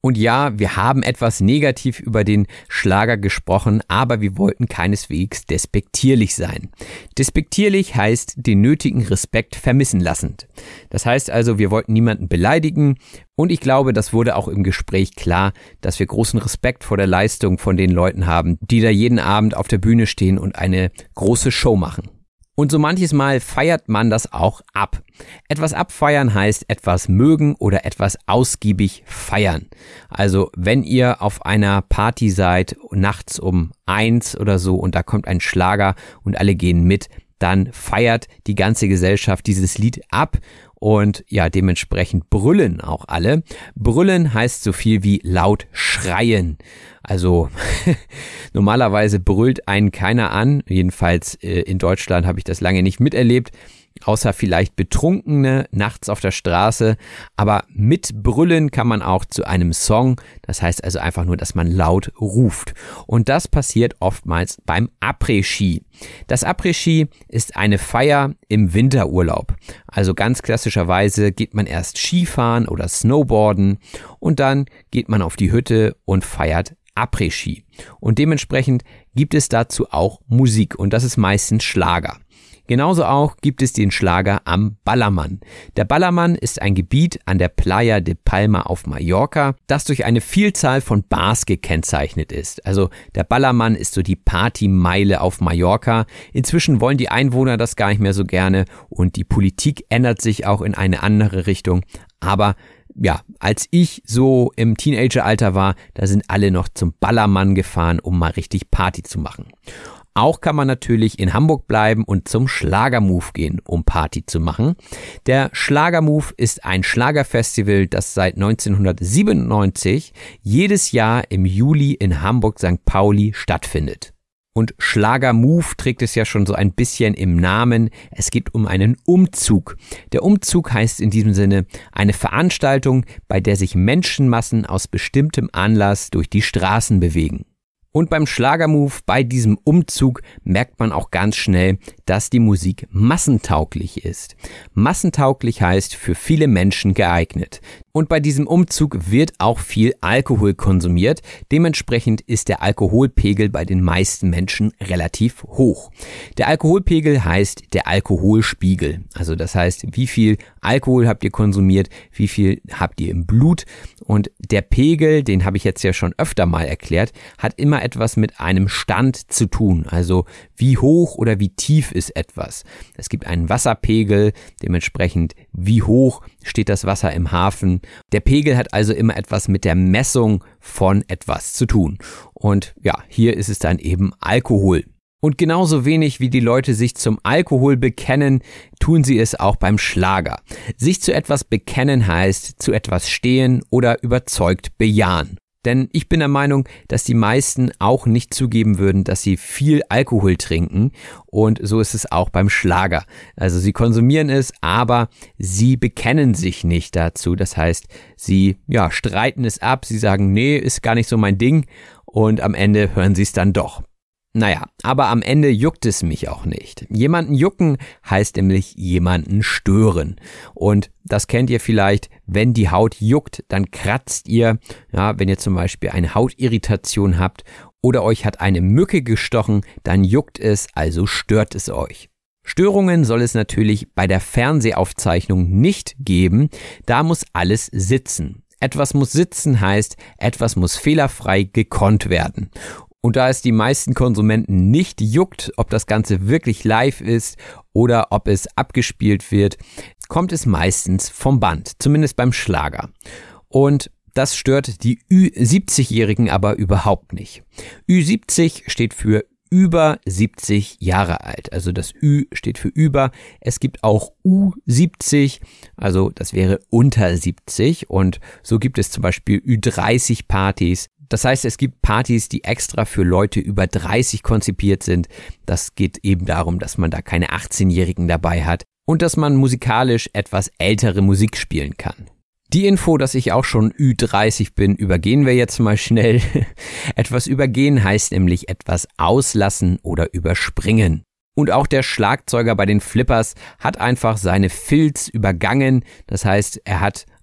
Und ja, wir haben etwas negativ über den Schlager gesprochen, aber wir wollten keineswegs despektierlich sein. Despektierlich heißt den nötigen Respekt vermissen lassend. Das heißt also, wir wollten niemanden beleidigen und ich glaube, das wurde auch im Gespräch klar, dass wir großen Respekt vor der Leistung von den Leuten haben, die da jeden Abend auf der Bühne stehen und eine große Show machen. Und so manches Mal feiert man das auch ab. Etwas abfeiern heißt etwas mögen oder etwas ausgiebig feiern. Also wenn ihr auf einer Party seid, nachts um 1 oder so und da kommt ein Schlager und alle gehen mit, dann feiert die ganze Gesellschaft dieses Lied ab. Und ja, dementsprechend brüllen auch alle. Brüllen heißt so viel wie laut schreien. Also normalerweise brüllt einen keiner an. Jedenfalls in Deutschland habe ich das lange nicht miterlebt. Außer vielleicht Betrunkene nachts auf der Straße. Aber mit Brüllen kann man auch zu einem Song. Das heißt also einfach nur, dass man laut ruft. Und das passiert oftmals beim Après-Ski. Das Après-Ski ist eine Feier im Winterurlaub. Also ganz klassischerweise geht man erst Skifahren oder Snowboarden und dann geht man auf die Hütte und feiert Après-Ski. Und dementsprechend gibt es dazu auch Musik und das ist meistens Schlager. Genauso auch gibt es den Schlager am Ballermann. Der Ballermann ist ein Gebiet an der Playa de Palma auf Mallorca, das durch eine Vielzahl von Bars gekennzeichnet ist. Also der Ballermann ist so die Partymeile auf Mallorca. Inzwischen wollen die Einwohner das gar nicht mehr so gerne und die Politik ändert sich auch in eine andere Richtung. Aber ja, als ich so im Teenageralter war, da sind alle noch zum Ballermann gefahren, um mal richtig Party zu machen. Auch kann man natürlich in Hamburg bleiben und zum Schlagermove gehen, um Party zu machen. Der Schlagermove ist ein Schlagerfestival, das seit 1997 jedes Jahr im Juli in Hamburg-St. Pauli stattfindet. Und Schlagermove trägt es ja schon so ein bisschen im Namen. Es geht um einen Umzug. Der Umzug heißt in diesem Sinne eine Veranstaltung, bei der sich Menschenmassen aus bestimmtem Anlass durch die Straßen bewegen. Und beim Schlagermove, bei diesem Umzug, merkt man auch ganz schnell, dass die Musik massentauglich ist. Massentauglich heißt für viele Menschen geeignet. Und bei diesem Umzug wird auch viel Alkohol konsumiert. Dementsprechend ist der Alkoholpegel bei den meisten Menschen relativ hoch. Der Alkoholpegel heißt der Alkoholspiegel. Also das heißt, wie viel Alkohol habt ihr konsumiert, wie viel habt ihr im Blut. Und der Pegel, den habe ich jetzt ja schon öfter mal erklärt, hat immer etwas mit einem Stand zu tun. Also wie hoch oder wie tief ist etwas. Es gibt einen Wasserpegel, dementsprechend wie hoch steht das Wasser im Hafen. Der Pegel hat also immer etwas mit der Messung von etwas zu tun. Und ja, hier ist es dann eben Alkohol. Und genauso wenig wie die Leute sich zum Alkohol bekennen, tun sie es auch beim Schlager. Sich zu etwas bekennen heißt zu etwas stehen oder überzeugt bejahen. Denn ich bin der Meinung, dass die meisten auch nicht zugeben würden, dass sie viel Alkohol trinken. Und so ist es auch beim Schlager. Also sie konsumieren es, aber sie bekennen sich nicht dazu. Das heißt, sie streiten es ab. Sie sagen, nee, ist gar nicht so mein Ding. Und am Ende hören sie es dann doch. Naja, aber am Ende juckt es mich auch nicht. Jemanden jucken heißt nämlich jemanden stören. Und das kennt ihr vielleicht, wenn die Haut juckt, dann kratzt ihr. Ja, wenn ihr zum Beispiel eine Hautirritation habt oder euch hat eine Mücke gestochen, dann juckt es, also stört es euch. Störungen soll es natürlich bei der Fernsehaufzeichnung nicht geben. Da muss alles sitzen. Etwas muss sitzen heißt, etwas muss fehlerfrei gekonnt werden. Und da es die meisten Konsumenten nicht juckt, ob das Ganze wirklich live ist oder ob es abgespielt wird, kommt es meistens vom Band, zumindest beim Schlager. Und das stört die Ü70-Jährigen aber überhaupt nicht. Ü70 steht für über 70 Jahre alt, also das Ü steht für über. Es gibt auch U70, also das wäre unter 70 und so gibt es zum Beispiel Ü30-Partys. Das heißt, es gibt Partys, die extra für Leute über 30 konzipiert sind. Das geht eben darum, dass man da keine 18-Jährigen dabei hat und dass man musikalisch etwas ältere Musik spielen kann. Die Info, dass ich auch schon Ü30 bin, übergehen wir jetzt mal schnell. Etwas übergehen heißt nämlich etwas auslassen oder überspringen. Und auch der Schlagzeuger bei den Flippers hat einfach seine Filz übergangen. Das heißt, er hat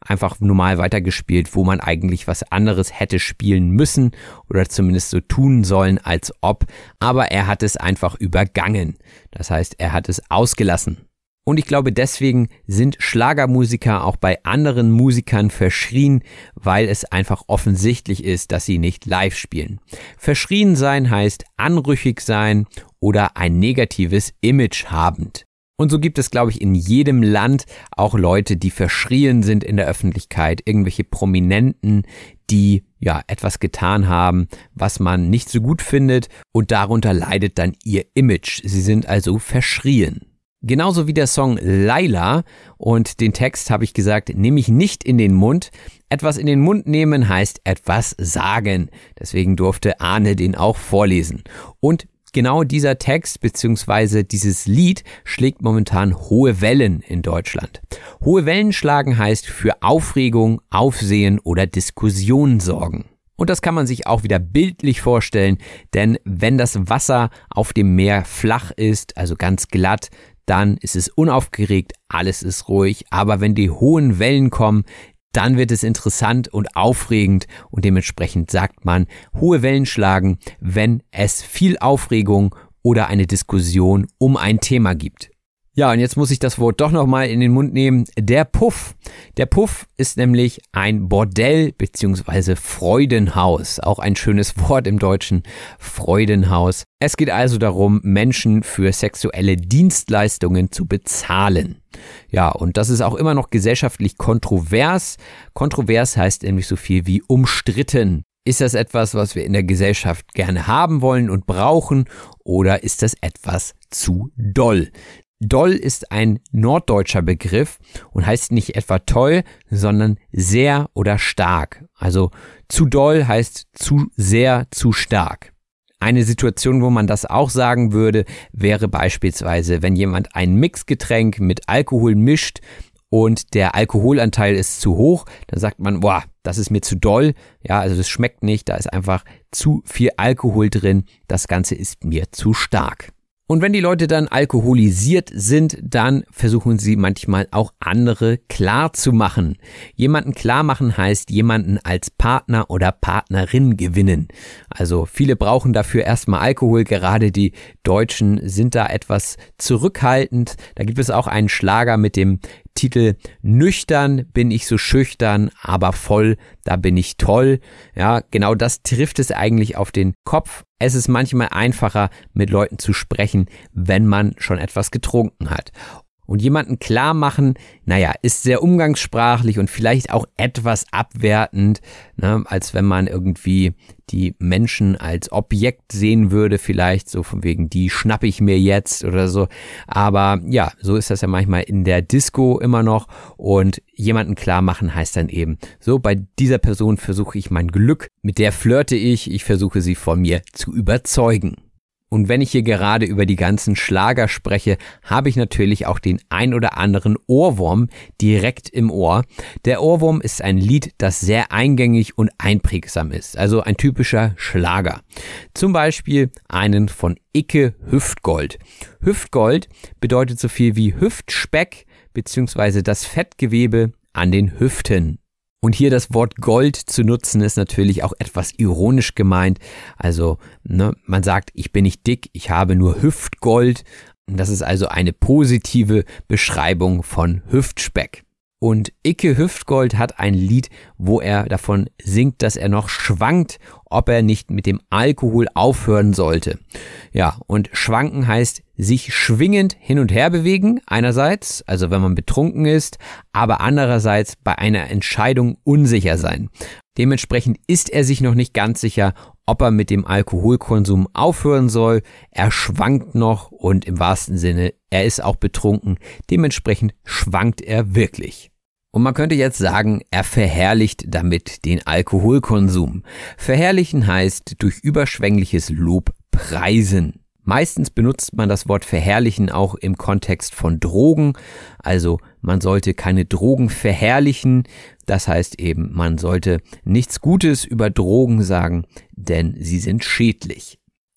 einfach normal weitergespielt, wo man eigentlich was anderes hätte spielen müssen oder zumindest so tun sollen, als ob. Aber er hat es einfach übergangen. Das heißt, er hat es ausgelassen. Und ich glaube, deswegen sind Schlagermusiker auch bei anderen Musikern verschrien, weil es einfach offensichtlich ist, dass sie nicht live spielen. Verschrien sein heißt anrüchig sein oder ein negatives Image habend. Und so gibt es, glaube ich, in jedem Land auch Leute, die verschrien sind in der Öffentlichkeit, irgendwelche Prominenten, die ja etwas getan haben, was man nicht so gut findet und darunter leidet dann ihr Image. Sie sind also verschrien. Genauso wie der Song Laila und den Text habe ich gesagt, nehme ich nicht in den Mund. Etwas in den Mund nehmen heißt etwas sagen. Deswegen durfte Arne den auch vorlesen. Und genau dieser Text bzw. dieses Lied schlägt momentan hohe Wellen in Deutschland. Hohe Wellen schlagen heißt für Aufregung, Aufsehen oder Diskussion sorgen. Und das kann man sich auch wieder bildlich vorstellen, denn wenn das Wasser auf dem Meer flach ist, also ganz glatt, dann ist es unaufgeregt, alles ist ruhig. Aber wenn die hohen Wellen kommen, dann wird es interessant und aufregend und dementsprechend sagt man, hohe Wellen schlagen, wenn es viel Aufregung oder eine Diskussion um ein Thema gibt. Ja, und jetzt muss ich das Wort doch nochmal in den Mund nehmen. Der Puff. Der Puff ist nämlich ein Bordell bzw. Freudenhaus. Auch ein schönes Wort im Deutschen, Freudenhaus. Es geht also darum, Menschen für sexuelle Dienstleistungen zu bezahlen. Ja, und das ist auch immer noch gesellschaftlich kontrovers. Kontrovers heißt nämlich so viel wie umstritten. Ist das etwas, was wir in der Gesellschaft gerne haben wollen und brauchen, oder ist das etwas zu doll? Doll ist ein norddeutscher Begriff und heißt nicht etwa toll, sondern sehr oder stark. Also zu doll heißt zu sehr, zu stark. Eine Situation, wo man das auch sagen würde, wäre beispielsweise, wenn jemand ein Mixgetränk mit Alkohol mischt und der Alkoholanteil ist zu hoch, dann sagt man, boah, das ist mir zu doll. Ja, also das schmeckt nicht, da ist einfach zu viel Alkohol drin, das Ganze ist mir zu stark. Und wenn die Leute dann alkoholisiert sind, dann versuchen sie manchmal auch andere klar zu machen. Jemanden klar machen heißt jemanden als Partner oder Partnerin gewinnen. Also viele brauchen dafür erstmal Alkohol, gerade die Deutschen sind da etwas zurückhaltend. Da gibt es auch einen Schlager mit dem Titel Nüchtern bin ich so schüchtern, aber voll, da bin ich toll. Ja, genau das trifft es eigentlich auf den Kopf. Es ist manchmal einfacher, mit Leuten zu sprechen, wenn man schon etwas getrunken hat. Und jemanden klar machen, naja, ist sehr umgangssprachlich und vielleicht auch etwas abwertend, ne, als wenn man irgendwie die Menschen als Objekt sehen würde, vielleicht so von wegen, die schnappe ich mir jetzt oder so. Aber ja, so ist das ja manchmal in der Disco immer noch und jemanden klar machen heißt dann eben, so bei dieser Person versuche ich mein Glück, mit der flirte ich versuche sie von mir zu überzeugen. Und wenn ich hier gerade über die ganzen Schlager spreche, habe ich natürlich auch den ein oder anderen Ohrwurm direkt im Ohr. Der Ohrwurm ist ein Lied, das sehr eingängig und einprägsam ist, also ein typischer Schlager. Zum Beispiel einen von Icke Hüftgold. Hüftgold bedeutet so viel wie Hüftspeck bzw. das Fettgewebe an den Hüften. Und hier das Wort Gold zu nutzen ist natürlich auch etwas ironisch gemeint. Also man sagt, ich bin nicht dick, ich habe nur Hüftgold. Das ist also eine positive Beschreibung von Hüftspeck. Und Icke Hüftgold hat ein Lied, wo er davon singt, dass er noch schwankt, ob er nicht mit dem Alkohol aufhören sollte. Ja, und schwanken heißt sich schwingend hin und her bewegen, einerseits, also wenn man betrunken ist, aber andererseits bei einer Entscheidung unsicher sein. Dementsprechend ist er sich noch nicht ganz sicher, ob er mit dem Alkoholkonsum aufhören soll. Er schwankt noch und im wahrsten Sinne, er ist auch betrunken. Dementsprechend schwankt er wirklich. Und man könnte jetzt sagen, er verherrlicht damit den Alkoholkonsum. Verherrlichen heißt durch überschwängliches Lob preisen. Meistens benutzt man das Wort verherrlichen auch im Kontext von Drogen. Also man sollte keine Drogen verherrlichen. Das heißt eben, man sollte nichts Gutes über Drogen sagen, denn sie sind schädlich.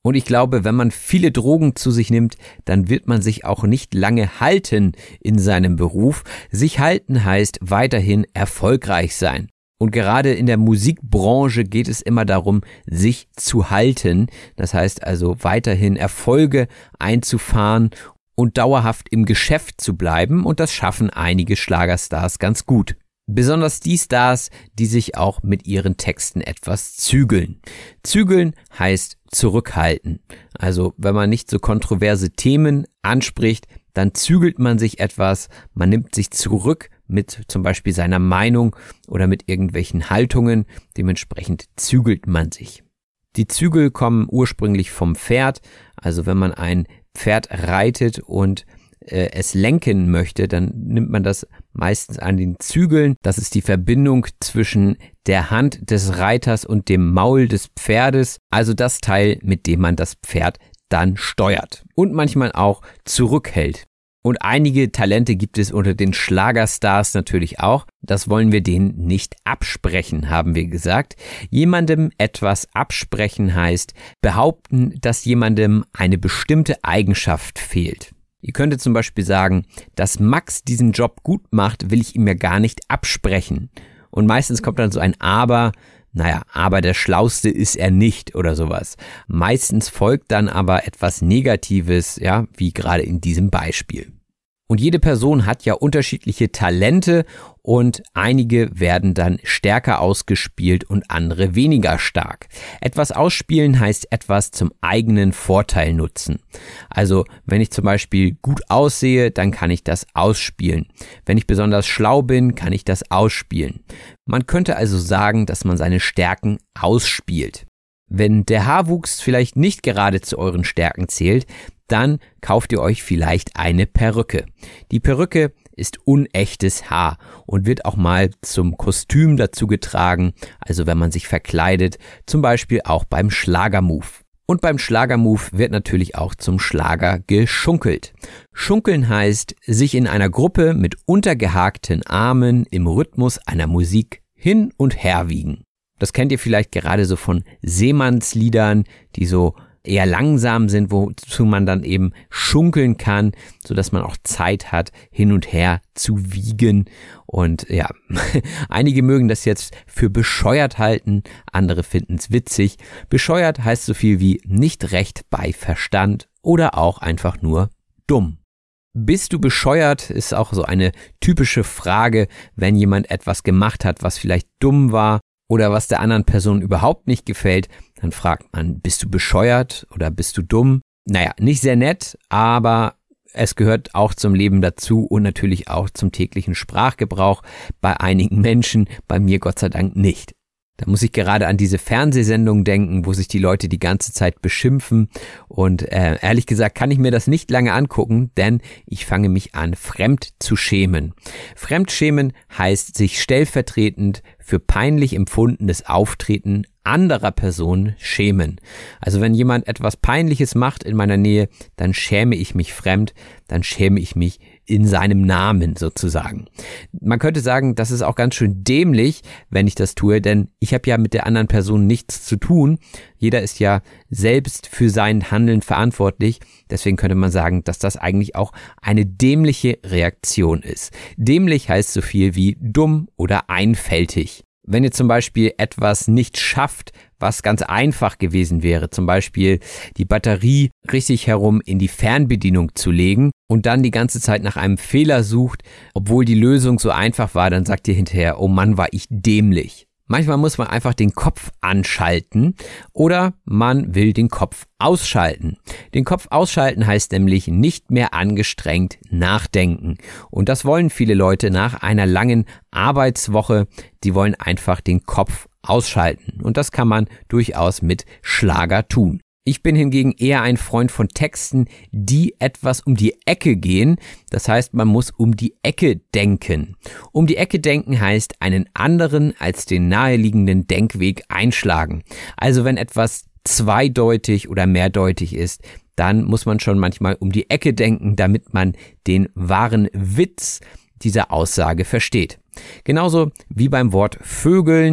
Und ich glaube, wenn man viele Drogen zu sich nimmt, dann wird man sich auch nicht lange halten in seinem Beruf. Sich halten heißt weiterhin erfolgreich sein. Und gerade in der Musikbranche geht es immer darum, sich zu halten. Das heißt also weiterhin Erfolge einzufahren und dauerhaft im Geschäft zu bleiben. Und das schaffen einige Schlagerstars ganz gut. Besonders die Stars, die sich auch mit ihren Texten etwas zügeln. Zügeln heißt zurückhalten. Also wenn man nicht so kontroverse Themen anspricht, dann zügelt man sich etwas, man nimmt sich zurück mit zum Beispiel seiner Meinung oder mit irgendwelchen Haltungen, dementsprechend zügelt man sich. Die Zügel kommen ursprünglich vom Pferd, also wenn man ein Pferd reitet und es lenken möchte, dann nimmt man das meistens an den Zügeln. Das ist die Verbindung zwischen der Hand des Reiters und dem Maul des Pferdes, also das Teil, mit dem man das Pferd dann steuert und manchmal auch zurückhält. Und einige Talente gibt es unter den Schlagerstars natürlich auch. Das wollen wir denen nicht absprechen, haben wir gesagt. Jemandem etwas absprechen heißt behaupten, dass jemandem eine bestimmte Eigenschaft fehlt. Ihr könntet zum Beispiel sagen, dass Max diesen Job gut macht, will ich ihm ja gar nicht absprechen. Und meistens kommt dann so ein Aber, aber der Schlauste ist er nicht oder sowas. Meistens folgt dann aber etwas Negatives, ja, wie gerade in diesem Beispiel. Und jede Person hat ja unterschiedliche Talente und einige werden dann stärker ausgespielt und andere weniger stark. Etwas ausspielen heißt etwas zum eigenen Vorteil nutzen. Also wenn ich zum Beispiel gut aussehe, dann kann ich das ausspielen. Wenn ich besonders schlau bin, kann ich das ausspielen. Man könnte also sagen, dass man seine Stärken ausspielt. Wenn der Haarwuchs vielleicht nicht gerade zu euren Stärken zählt, dann kauft ihr euch vielleicht eine Perücke. Die Perücke ist unechtes Haar und wird auch mal zum Kostüm dazu getragen, also wenn man sich verkleidet, zum Beispiel auch beim Schlagermove. Und beim Schlagermove wird natürlich auch zum Schlager geschunkelt. Schunkeln heißt, sich in einer Gruppe mit untergehakten Armen im Rhythmus einer Musik hin und her wiegen. Das kennt ihr vielleicht gerade so von Seemannsliedern, die so eher langsam sind, wozu man dann eben schunkeln kann, so dass man auch Zeit hat, hin und her zu wiegen. Und ja, einige mögen das jetzt für bescheuert halten, andere finden es witzig. Bescheuert heißt so viel wie nicht recht bei Verstand oder auch einfach nur dumm. Bist du bescheuert, ist auch so eine typische Frage, wenn jemand etwas gemacht hat, was vielleicht dumm war oder was der anderen Person überhaupt nicht gefällt, dann fragt man, bist du bescheuert oder bist du dumm? Nicht sehr nett, aber es gehört auch zum Leben dazu und natürlich auch zum täglichen Sprachgebrauch bei einigen Menschen, bei mir Gott sei Dank nicht. Da muss ich gerade an diese Fernsehsendung denken, wo sich die Leute die ganze Zeit beschimpfen und ehrlich gesagt kann ich mir das nicht lange angucken, denn ich fange mich an, fremd zu schämen. Fremdschämen heißt, sich stellvertretend für peinlich empfundenes Auftreten anderer Personen schämen. Also wenn jemand etwas Peinliches macht in meiner Nähe, dann schäme ich mich fremd, dann schäme ich mich in seinem Namen sozusagen. Man könnte sagen, das ist auch ganz schön dämlich, wenn ich das tue, denn ich habe ja mit der anderen Person nichts zu tun. Jeder ist ja selbst für sein Handeln verantwortlich. Deswegen könnte man sagen, dass das eigentlich auch eine dämliche Reaktion ist. Dämlich heißt so viel wie dumm oder einfältig. Wenn ihr zum Beispiel etwas nicht schafft, was ganz einfach gewesen wäre, zum Beispiel die Batterie richtig herum in die Fernbedienung zu legen und dann die ganze Zeit nach einem Fehler sucht, obwohl die Lösung so einfach war, dann sagt ihr hinterher, oh Mann, war ich dämlich. Manchmal muss man einfach den Kopf anschalten oder man will den Kopf ausschalten. Den Kopf ausschalten heißt nämlich nicht mehr angestrengt nachdenken. Und das wollen viele Leute nach einer langen Arbeitswoche. Die wollen einfach den Kopf ausschalten. Und das kann man durchaus mit Schlager tun. Ich bin hingegen eher ein Freund von Texten, die etwas um die Ecke gehen. Das heißt, man muss um die Ecke denken. Um die Ecke denken heißt, einen anderen als den naheliegenden Denkweg einschlagen. Also wenn etwas zweideutig oder mehrdeutig ist, dann muss man schon manchmal um die Ecke denken, damit man den wahren Witz dieser Aussage versteht. Genauso wie beim Wort Vögeln.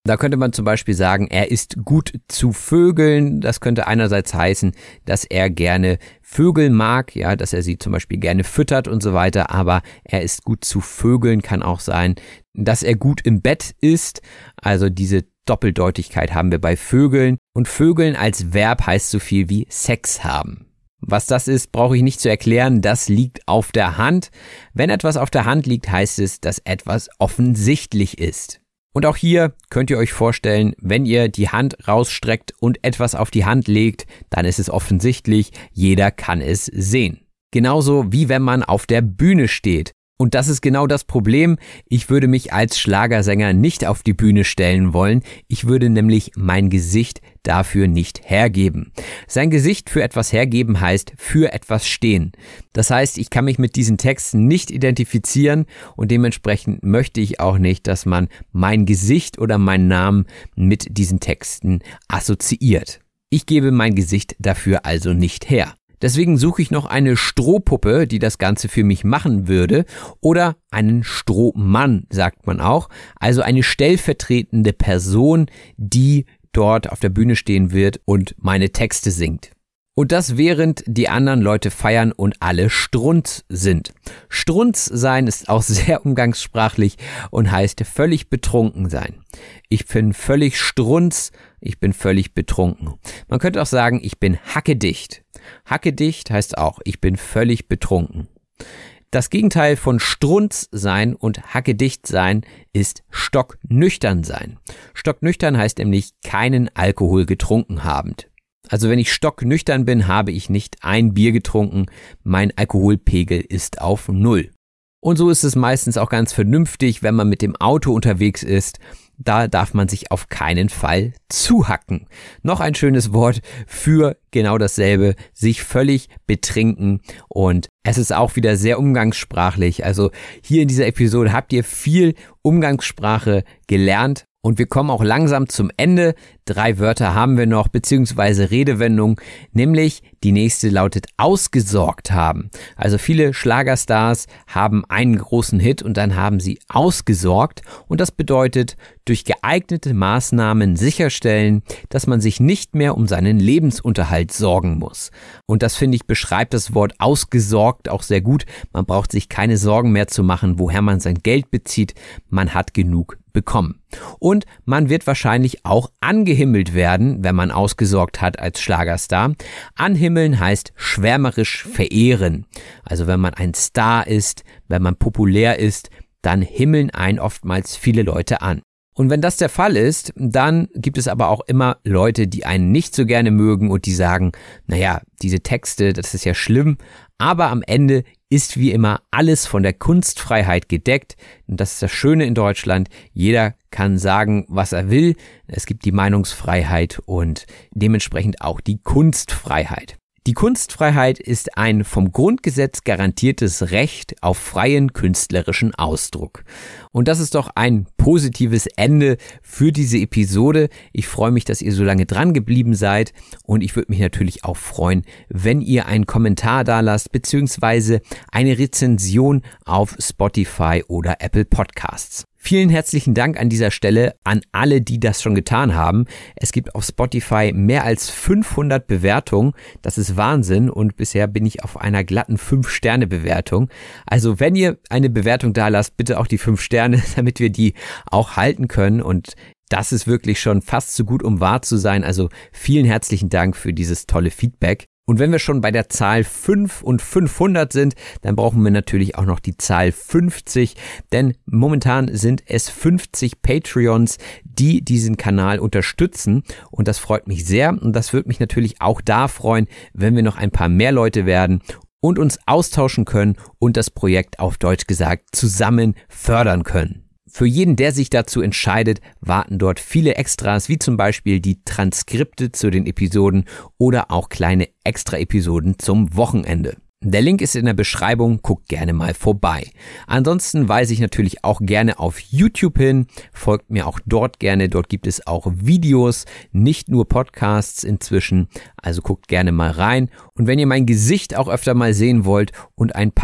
Da könnte man zum Beispiel sagen, er ist gut zu Vögeln. Das könnte einerseits heißen, dass er gerne Vögel mag, ja, dass er sie zum Beispiel gerne füttert und so weiter. Aber er ist gut zu Vögeln kann auch sein, dass er gut im Bett ist. Also diese Doppeldeutigkeit haben wir bei Vögeln. Und Vögeln als Verb heißt so viel wie Sex haben. Was das ist, brauche ich nicht zu erklären. Das liegt auf der Hand. Wenn etwas auf der Hand liegt, heißt es, dass etwas offensichtlich ist. Und auch hier könnt ihr euch vorstellen, wenn ihr die Hand rausstreckt und etwas auf die Hand legt, dann ist es offensichtlich, jeder kann es sehen. Genauso wie wenn man auf der Bühne steht. Und das ist genau das Problem. Ich würde mich als Schlagersänger nicht auf die Bühne stellen wollen. Ich würde nämlich mein Gesicht dafür nicht hergeben. Sein Gesicht für etwas hergeben heißt für etwas stehen. Das heißt, ich kann mich mit diesen Texten nicht identifizieren und dementsprechend möchte ich auch nicht, dass man mein Gesicht oder meinen Namen mit diesen Texten assoziiert. Ich gebe mein Gesicht dafür also nicht her. Deswegen suche ich noch eine Strohpuppe, die das Ganze für mich machen würde, oder einen Strohmann, sagt man auch, also eine stellvertretende Person, die dort auf der Bühne stehen wird und meine Texte singt. Und das während die anderen Leute feiern und alle strunz sind. Strunz sein ist auch sehr umgangssprachlich und heißt völlig betrunken sein. Ich bin völlig strunz, ich bin völlig betrunken. Man könnte auch sagen, ich bin hackedicht. Hackedicht heißt auch, ich bin völlig betrunken. Das Gegenteil von strunz sein und hackedicht sein ist stocknüchtern sein. Stocknüchtern heißt nämlich keinen Alkohol getrunken habend. Also wenn ich stocknüchtern bin, habe ich nicht ein Bier getrunken, mein Alkoholpegel ist auf 0. Und so ist es meistens auch ganz vernünftig, wenn man mit dem Auto unterwegs ist. Da darf man sich auf keinen Fall zuhacken. Noch ein schönes Wort für genau dasselbe, sich völlig betrinken. Und es ist auch wieder sehr umgangssprachlich. Also hier in dieser Episode habt ihr viel Umgangssprache gelernt. Und wir kommen auch langsam zum Ende. 3 Wörter haben wir noch, beziehungsweise Redewendungen, nämlich die nächste lautet ausgesorgt haben. Also viele Schlagerstars haben einen großen Hit und dann haben sie ausgesorgt. Und das bedeutet, durch geeignete Maßnahmen sicherstellen, dass man sich nicht mehr um seinen Lebensunterhalt sorgen muss. Und das, finde ich, beschreibt das Wort ausgesorgt auch sehr gut. Man braucht sich keine Sorgen mehr zu machen, woher man sein Geld bezieht. Man hat genug bekommen. Und man wird wahrscheinlich auch angehimmelt werden, wenn man ausgesorgt hat als Schlagerstar. Anhimmeln heißt schwärmerisch verehren. Also wenn man ein Star ist, wenn man populär ist, dann himmeln einen oftmals viele Leute an. Und wenn das der Fall ist, dann gibt es aber auch immer Leute, die einen nicht so gerne mögen und die sagen, naja, diese Texte, das ist ja schlimm, aber am Ende ist wie immer alles von der Kunstfreiheit gedeckt. Und das ist das Schöne in Deutschland. Jeder kann sagen, was er will. Es gibt die Meinungsfreiheit und dementsprechend auch die Kunstfreiheit. Die Kunstfreiheit ist ein vom Grundgesetz garantiertes Recht auf freien künstlerischen Ausdruck. Und das ist doch ein positives Ende für diese Episode. Ich freue mich, dass ihr so lange dran geblieben seid und ich würde mich natürlich auch freuen, wenn ihr einen Kommentar da lasst, beziehungsweise eine Rezension auf Spotify oder Apple Podcasts. Vielen herzlichen Dank an dieser Stelle an alle, die das schon getan haben. Es gibt auf Spotify mehr als 500 Bewertungen. Das ist Wahnsinn und bisher bin ich auf einer glatten 5-Sterne-Bewertung. Also wenn ihr eine Bewertung da lasst, bitte auch die 5 Sterne, damit wir die auch halten können und das ist wirklich schon fast zu gut, um wahr zu sein. Also vielen herzlichen Dank für dieses tolle Feedback. Und wenn wir schon bei der Zahl 5 und 500 sind, dann brauchen wir natürlich auch noch die Zahl 50, denn momentan sind es 50 Patreons, die diesen Kanal unterstützen und das freut mich sehr und das würde mich natürlich auch da freuen, wenn wir noch ein paar mehr Leute werden und uns austauschen können und das Projekt auf Deutsch gesagt zusammen fördern können. Für jeden, der sich dazu entscheidet, warten dort viele Extras, wie zum Beispiel die Transkripte zu den Episoden oder auch kleine Extra-Episoden zum Wochenende. Der Link ist in der Beschreibung, guckt gerne mal vorbei. Ansonsten weise ich natürlich auch gerne auf YouTube hin, folgt mir auch dort gerne, dort gibt es auch Videos, nicht nur Podcasts inzwischen, also guckt gerne mal rein. Und wenn ihr mein Gesicht auch öfter mal sehen wollt und ein paar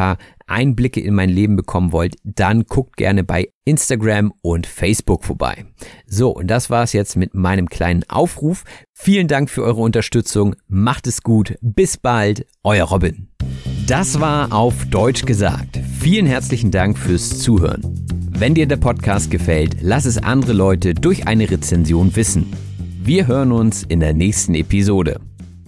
Einblicke in mein Leben bekommen wollt, dann guckt gerne bei Instagram und Facebook vorbei. So, und das war's jetzt mit meinem kleinen Aufruf. Vielen Dank für eure Unterstützung. Macht es gut. Bis bald. Euer Robin. Das war Auf Deutsch gesagt. Vielen herzlichen Dank fürs Zuhören. Wenn dir der Podcast gefällt, lass es andere Leute durch eine Rezension wissen. Wir hören uns in der nächsten Episode.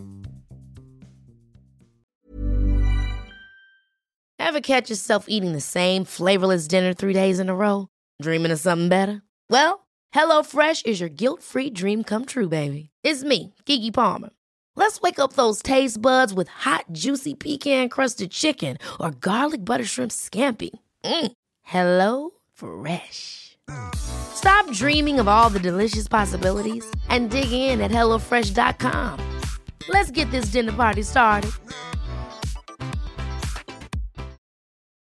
Ever catch yourself eating the same flavorless dinner 3 days in a row? Dreaming of something better? Well, HelloFresh is your guilt-free dream come true, baby. It's me, Keke Palmer. Let's wake up those taste buds with hot, juicy pecan-crusted chicken or garlic butter shrimp scampi. Hello Fresh. Stop dreaming of all the delicious possibilities and dig in at HelloFresh.com. Let's get this dinner party started.